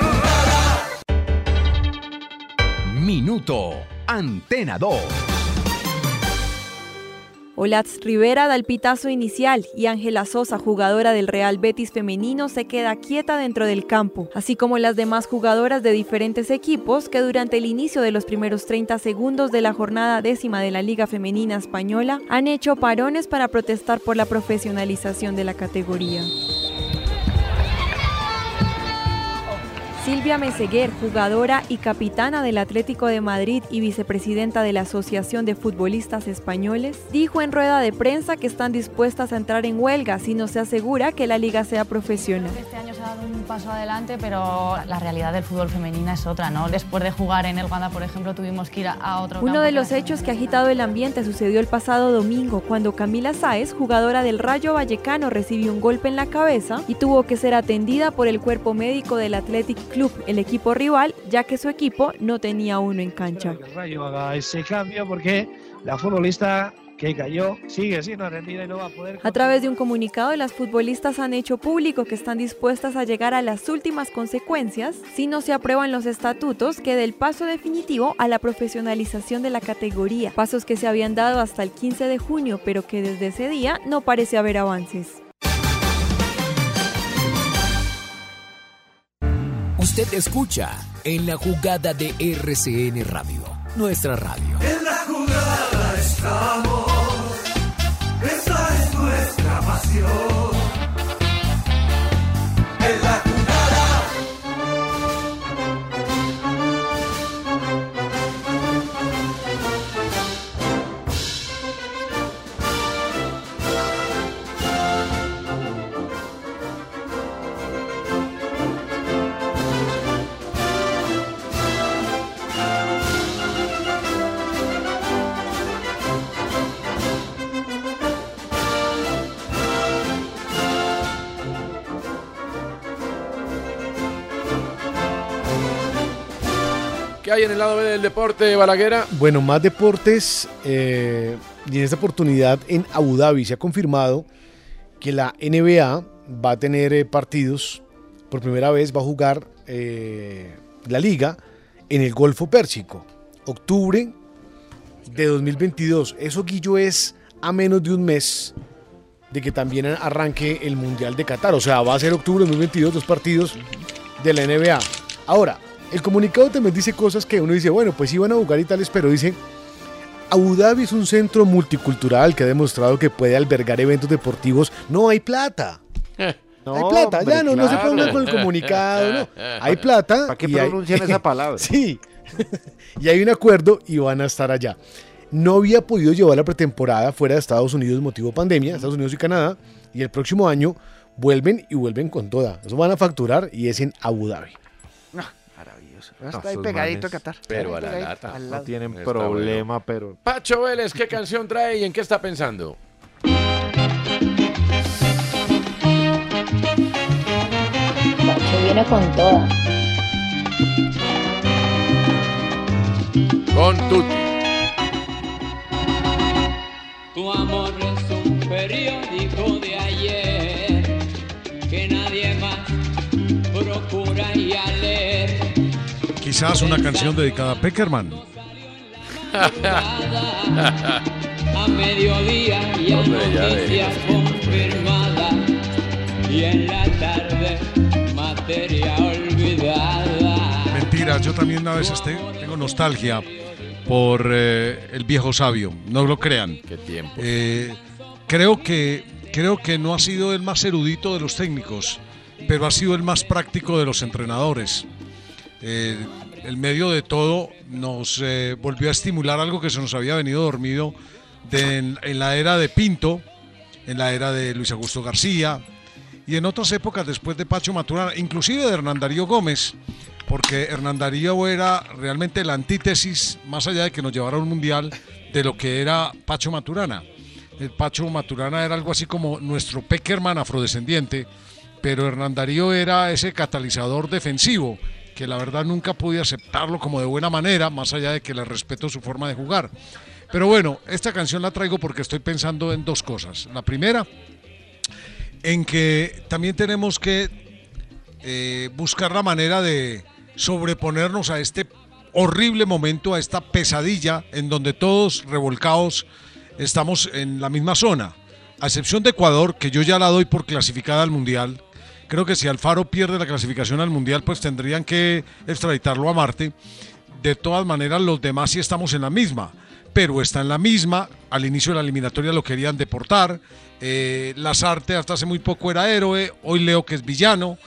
Minuto Antena dos. Olatz Rivera da el pitazo inicial y Ángela Sosa, jugadora del Real Betis femenino, se queda quieta dentro del campo, así como las demás jugadoras de diferentes equipos que durante el inicio de los primeros treinta segundos de la jornada décima de la Liga Femenina Española han hecho parones para protestar por la profesionalización de la categoría. Silvia Meseguer, jugadora y capitana del Atlético de Madrid y vicepresidenta de la Asociación de Futbolistas Españoles, dijo en rueda de prensa que están dispuestas a entrar en huelga si no se asegura que la liga sea profesional. Este año se ha dado un paso adelante, pero la realidad del fútbol femenina es otra, ¿no? Después de jugar en el Wanda, por ejemplo, tuvimos que ir a, a otro Uno campo de los para hechos que ha agitado el ambiente sucedió el pasado domingo, cuando Camila Sáez, jugadora del Rayo Vallecano, recibió un golpe en la cabeza y tuvo que ser atendida por el cuerpo médico del Athletic Club, el equipo rival, ya que su equipo no tenía uno en cancha. Que el Rayo haga ese cambio porque la futbolista que cayó sigue siendo atendida y no va a poder... A través de un comunicado, las futbolistas han hecho público que están dispuestas a llegar a las últimas consecuencias si no se aprueban los estatutos que dé el paso definitivo a la profesionalización de la categoría, pasos que se habían dado hasta el quince de junio, pero que desde ese día no parece haber avances. Usted escucha En la Jugada de R C N Radio, nuestra radio. En la jugada estamos. Esa es nuestra pasión. En la jugada. ¿Qué hay en el lado B del deporte, Balaguera? Bueno, más deportes. Eh, y en esta oportunidad en Abu Dhabi se ha confirmado que la N B A va a tener eh, partidos. Por primera vez va a jugar eh, la liga en el Golfo Pérsico. Octubre de dos mil veintidós. Eso, Guillo, es a menos de un mes de que también arranque el Mundial de Qatar. O sea, va a ser octubre de dos mil veintidós, dos partidos de la N B A. Ahora, el comunicado también dice cosas que uno dice, bueno, pues iban a jugar y tales, pero dice, Abu Dhabi es un centro multicultural que ha demostrado que puede albergar eventos deportivos. No hay plata. No, hay plata, hombre, ya no, no se claro. pongan con el comunicado, no. Hay plata. ¿Para qué y hay- pronuncian esa palabra? Sí. Y hay un acuerdo y van a estar allá. No había podido llevar la pretemporada fuera de Estados Unidos motivo pandemia, Estados Unidos y Canadá, y el próximo año vuelven y vuelven con toda. Eso van a facturar y es en Abu Dhabi. Maravilloso. No, Está ahí esos pegadito manes, a Qatar. pero Ahí a la pegadito, lata. al No lado. tienen Está problema, pero... Pacho Vélez, ¿qué canción trae y en qué está pensando? Pacho viene con toda. Con Tutti. Tu amor es un periódico de ayer que nadie más procura ya leer. Quizás una canción dedicada a Peckerman. A mediodía y a Hombre, ya noticia de- confirmada y en la tarde materia olvidada. Mentira, yo también a veces te- tengo nostalgia por eh, el viejo sabio, no lo crean. Qué tiempo. Eh, creo que creo que no ha sido el más erudito de los técnicos, pero ha sido el más práctico de los entrenadores. Eh, el medio de todo nos eh, volvió a estimular algo que se nos había venido dormido de- en, en la era de Pinto, en la era de Luis Augusto García y en otras épocas después de Pacho Maturana, inclusive de Hernán Darío Gómez, porque Hernán Darío era realmente la antítesis, más allá de que nos llevara a un mundial, de lo que era Pacho Maturana. El Pacho Maturana era algo así como nuestro Peckerman afrodescendiente, pero Hernán Darío era ese catalizador defensivo, que la verdad nunca pude aceptarlo como de buena manera, más allá de que le respeto su forma de jugar. Pero bueno, esta canción la traigo porque estoy pensando en dos cosas. La primera, en que también tenemos que eh, buscar la manera de sobreponernos a este horrible momento, a esta pesadilla en donde todos revolcados estamos en la misma zona, a excepción de Ecuador, que yo ya la doy por clasificada al Mundial. Creo que si Alfaro pierde la clasificación al Mundial, pues tendrían que extraditarlo a Marte. De todas maneras, los demás sí estamos en la misma. Perú está en la misma, al inicio de la eliminatoria lo querían deportar, eh, Lazarte hasta hace muy poco era héroe, hoy leo que es villano,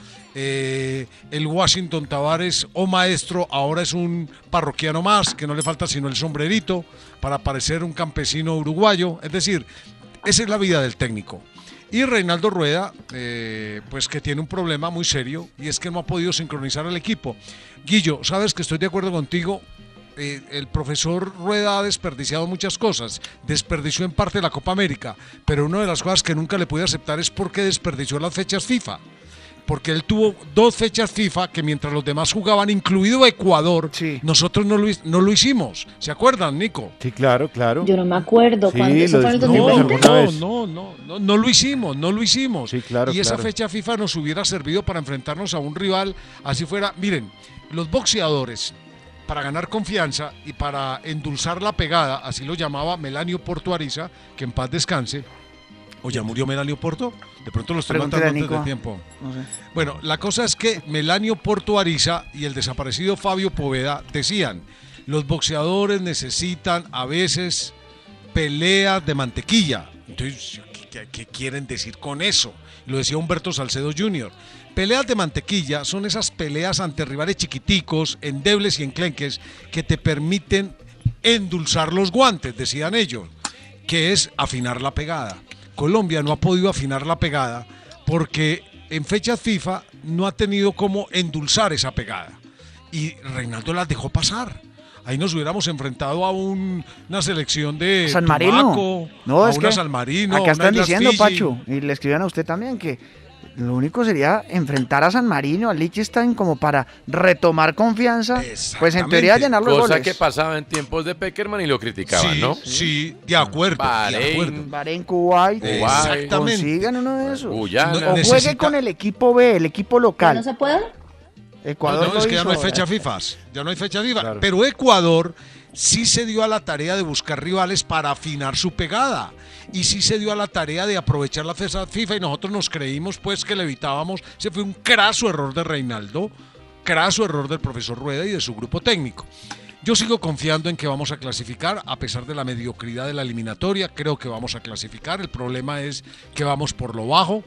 eh, el Washington Tavares o maestro ahora es un parroquiano más, que no le falta sino el sombrerito para parecer un campesino uruguayo, es decir, esa es la vida del técnico. Y Reinaldo Rueda, eh, pues que tiene un problema muy serio y es que no ha podido sincronizar al equipo. Guillo, sabes que estoy de acuerdo contigo. Eh, el profesor Rueda ha desperdiciado muchas cosas, desperdició en parte la Copa América, pero una de las cosas que nunca le pude aceptar es porque desperdició las fechas FIFA, porque él tuvo dos fechas FIFA que mientras los demás jugaban, incluido Ecuador, sí. nosotros no lo, no lo hicimos. ¿Se acuerdan, Nico? Sí, claro, claro. Yo no me acuerdo. Sí, ¿Cuándo? ¿Eso fue en el dos mil veinte? No, no, no, no, no lo hicimos, no lo hicimos. Sí, claro, y esa claro. fecha FIFA nos hubiera servido para enfrentarnos a un rival, así fuera. Miren, los boxeadores, para ganar confianza y para endulzar la pegada, así lo llamaba Melanio Porto Ariza, que en paz descanse. ¿O ya murió Melanio Porto? De pronto lo estoy matando antes de tiempo. No sé. Bueno, la cosa es que Melanio Porto Ariza y el desaparecido Fabio Poveda decían, los boxeadores necesitan a veces peleas de mantequilla. Entonces, ¿qué, qué, qué quieren decir con eso? Lo decía Humberto Salcedo junior Peleas de mantequilla son esas peleas ante rivales chiquiticos, endebles y enclenques que te permiten endulzar los guantes, decían ellos, que es afinar la pegada. Colombia no ha podido afinar la pegada porque en fechas FIFA no ha tenido cómo endulzar esa pegada. Y Reinaldo las dejó pasar. Ahí nos hubiéramos enfrentado a un, una selección de San Marino. Tumaco, no, a es una que San Marino, acá están una diciendo, Fiji. Pacho, y le escribían a usted también que lo único sería enfrentar a San Marino, a Liechtenstein, como para retomar confianza, pues en teoría llenar los Cosa goles. que pasaba en tiempos de Peckerman y lo criticaban, Sí, ¿no? sí, de acuerdo. de Bahrein, acuerdo. Bahrein, Kuwait, Exactamente. consigan uno de esos. Guyana. O juegue Necesita- con el equipo B, el equipo ¿Ya local. no se puede? Ecuador No, no, lo es que ya hizo. no hay fecha FIFA, ya no hay fecha FIFA, Claro. pero Ecuador sí se dio a la tarea de buscar rivales para afinar su pegada y sí se dio a la tarea de aprovechar la fecha FIFA y nosotros nos creímos pues que le evitábamos. Ese fue un craso error de Reinaldo, craso error del profesor Rueda y de su grupo técnico. Yo sigo confiando en que vamos a clasificar a pesar de la mediocridad de la eliminatoria, creo que vamos a clasificar, el problema es que vamos por lo bajo.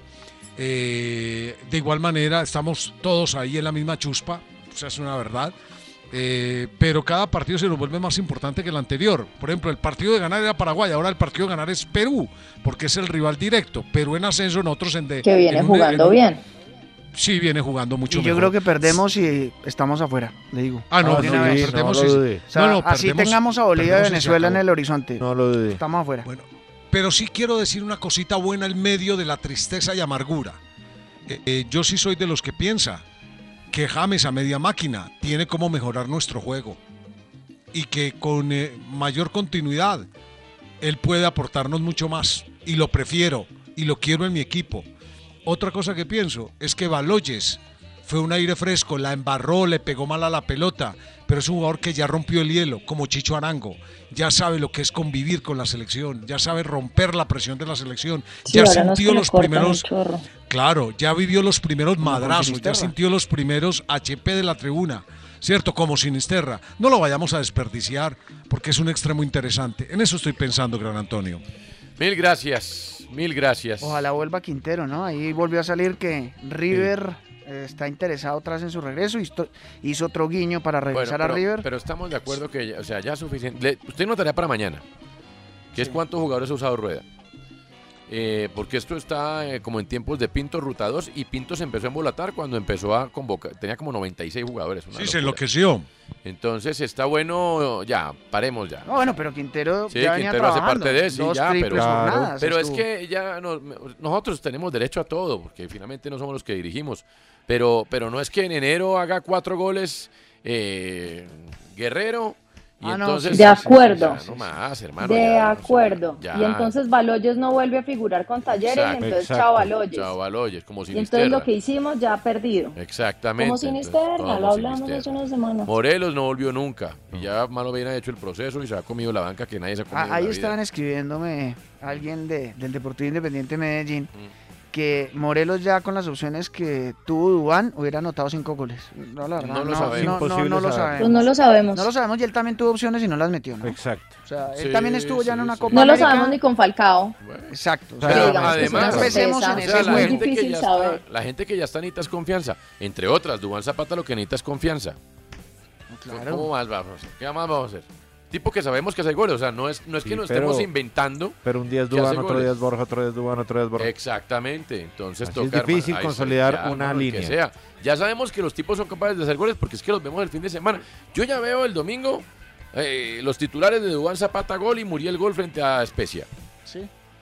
Eh, de igual manera estamos todos ahí en la misma chuspa, o sea, es una verdad, eh, pero cada partido se nos vuelve más importante que el anterior. Por ejemplo, el partido de ganar era Paraguay, ahora el partido de ganar es Perú, porque es el rival directo. Perú en ascenso, nosotros en de, Que viene en un- jugando en un- bien. Sí, viene jugando mucho Y yo mejor. creo que perdemos y estamos afuera, le digo. Ah, no, De no, una no, vez. perdemos no lo sí. dude. O sea, No, no, así perdemos- tengamos a Bolivia y perdemos y se Venezuela en acabó. el horizonte. No lo dude. Estamos afuera. Bueno, pero sí quiero decir una cosita buena en medio de la tristeza y amargura. Eh, eh, yo sí soy de los que piensa que James a media máquina tiene cómo mejorar nuestro juego y que con eh, mayor continuidad él puede aportarnos mucho más y lo prefiero y lo quiero en mi equipo. Otra cosa que pienso es que Baloyes fue un aire fresco, la embarró, le pegó mal a la pelota, pero es un jugador que ya rompió el hielo, como Chicho Arango, ya sabe lo que es convivir con la selección, ya sabe romper la presión de la selección, Sí, ya ahora no es sintió que le los cortan primeros, el chorro. claro, ya vivió los primeros Como con madrazos, ya Sinisterra. sintió los primeros H P de la tribuna, ¿cierto? Como Sinisterra. No lo vayamos a desperdiciar porque es un extremo interesante. En eso estoy pensando, Gran Antonio. Mil gracias, mil gracias. Ojalá vuelva Quintero, ¿no? Ahí volvió a salir que River eh, está interesado otra vez en su regreso. Hizo, hizo otro guiño para regresar Bueno, a pero, River. pero estamos de acuerdo que, ya- o sea, ya es suficiente. Le- usted no tarea para mañana, que es cuántos jugadores ha usado Rueda. eh, porque esto está eh, como en tiempos de Pinto Ruta dos y Pinto se empezó a embolatar cuando empezó a convocar, tenía como noventa y seis jugadores. Una Sí, se locura. enloqueció. Entonces está bueno, ya, paremos ya. No, bueno, pero Quintero Sí, ya venía Quintero hace trabajando. parte de, sí, Dos ya, pero, triples jornadas pero es estuvo. que ya no- nosotros tenemos derecho a todo, porque finalmente no somos los que dirigimos, pero, pero no es que en enero haga cuatro goles eh, Guerrero y Ah, no, entonces... sí, de acuerdo. Ya, no más, hermano. De ya, acuerdo. ya. Y entonces Baloyes no vuelve a figurar con Talleres, Exacto, entonces exacto. chao Baloyes. Chao Baloyes, como Y entonces Sinisterra. lo que hicimos ya ha perdido. Exactamente. Como entonces, Sinisterra, como lo hablamos Sinisterra. hace una semana. Morelos no volvió nunca. Y ya malo bien ha hecho el proceso y se ha comido la banca que nadie se ha comido. Ah, en ahí la vida. estaban escribiéndome alguien de, del Deportivo Independiente Medellín Mm. que Morelos ya con las opciones que tuvo Duván hubiera anotado cinco goles. No, la verdad, No lo no, sabemos. no, no, Imposible no lo saber. sabemos. Pues no lo sabemos. No lo sabemos y él también tuvo opciones y no las metió, ¿no? Exacto. O sea, él Sí, también estuvo ya en sí, una sí. Copa No lo América. sabemos ni con Falcao. Exacto. O Pero sea, digamos que es una además, empecemos sorpresa. en o ese sea, la juego. gente, que Difícil ya saber. está, la gente que ya está necesita es confianza. Entre otras, Duván Zapata lo que necesita es confianza. Claro. ¿Cómo más vamos a hacer? ¿Qué más vamos a hacer? Tipo que sabemos que hace goles, o sea, no es, no es que Sí, nos pero- estemos inventando. Pero un día es que hace Duván, otro goles. día es Borja, otro día es Duván, otro día es Borja. Exactamente, entonces Así es toca, difícil hermano, ahí consolidar está, una hermano, el que línea. sea. Ya sabemos que los tipos son capaces de hacer goles porque es que los vemos el fin de semana. Yo ya veo el domingo eh, los titulares de Duván Zapata gol y Muriel gol frente a Especia. Sí.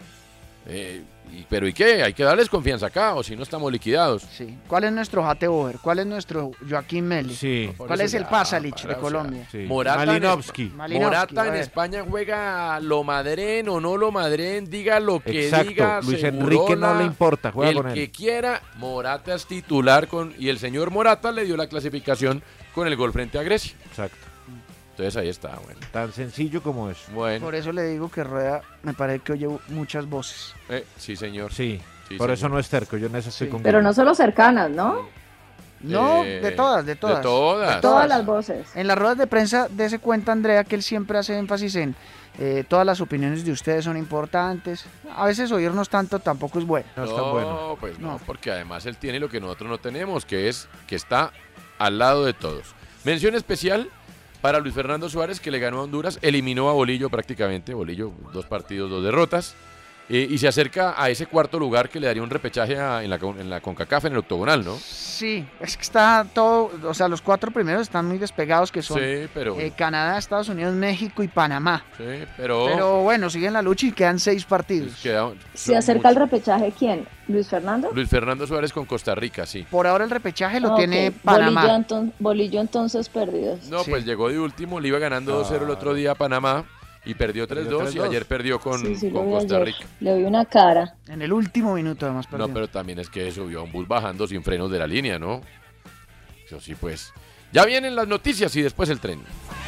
Eh, y- pero ¿y qué? Hay que darles confianza acá o si no estamos liquidados. Sí. ¿Cuál es nuestro Jate Boer? ¿Cuál es nuestro Joaquín Meli? Sí. Por ¿Cuál eso es el ya, Pasalich para, de o sea, Colombia? Sí. Morata, Malinovsky. En, Malinovsky, Morata a en ver. España juega lo madren o no lo madren, diga lo que Exacto. diga. Luis Enrique no Segurola, le importa, juega el con él. que quiera, Morata es titular con y el señor Morata le dio la clasificación con el gol frente a Grecia. Exacto. Entonces ahí está, bueno. Tan sencillo como es. Bueno, Por eso le digo que Rueda me parece que oye muchas voces. eh, sí señor. Sí. Sí, Por señor. eso no es terco, yo en eso estoy Sí. con Pero Guillermo. no solo cercanas, ¿no? No, Eh, de todas, de todas. De todas. De Todas las voces. En las ruedas de prensa de ese cuenta Andrea que él siempre hace énfasis en eh, todas las opiniones de ustedes son importantes. A veces oírnos tanto tampoco es bueno. No es tan No, bueno. pues no, No. porque además él tiene lo que nosotros no tenemos, que es que está al lado de todos. Mención especial para Luis Fernando Suárez, que le ganó a Honduras, eliminó a Bolillo prácticamente, Bolillo, dos partidos, dos derrotas, eh, y se acerca a ese cuarto lugar que le daría un repechaje a- en, la, con- en la CONCACAF, en el octogonal, ¿no? Sí, es que está todo, o sea, los cuatro primeros están muy despegados que son Sí, pero, eh, Canadá, Estados Unidos, México y Panamá. sí, pero, Pero bueno, siguen la lucha y quedan seis partidos. queda- ¿Se son acerca al muchos. repechaje quién? ¿Luis Fernando? Luis Fernando Suárez con Costa Rica, sí. Por ahora el repechaje lo Ah, tiene ok. Panamá. Bolillo, enton- Bolillo entonces perdidos. No, Sí. pues llegó de último, le iba ganando dos cero el otro día a Panamá y perdió tres dos y tres dos. ayer perdió con, Sí, sí, lo con vi Costa ayer. Rica. Le vi una cara. En el último minuto además perdió. No, pero también es que subió a un bus bajando sin frenos de la línea, ¿no? Eso sí, pues. Ya vienen las noticias y después el tren.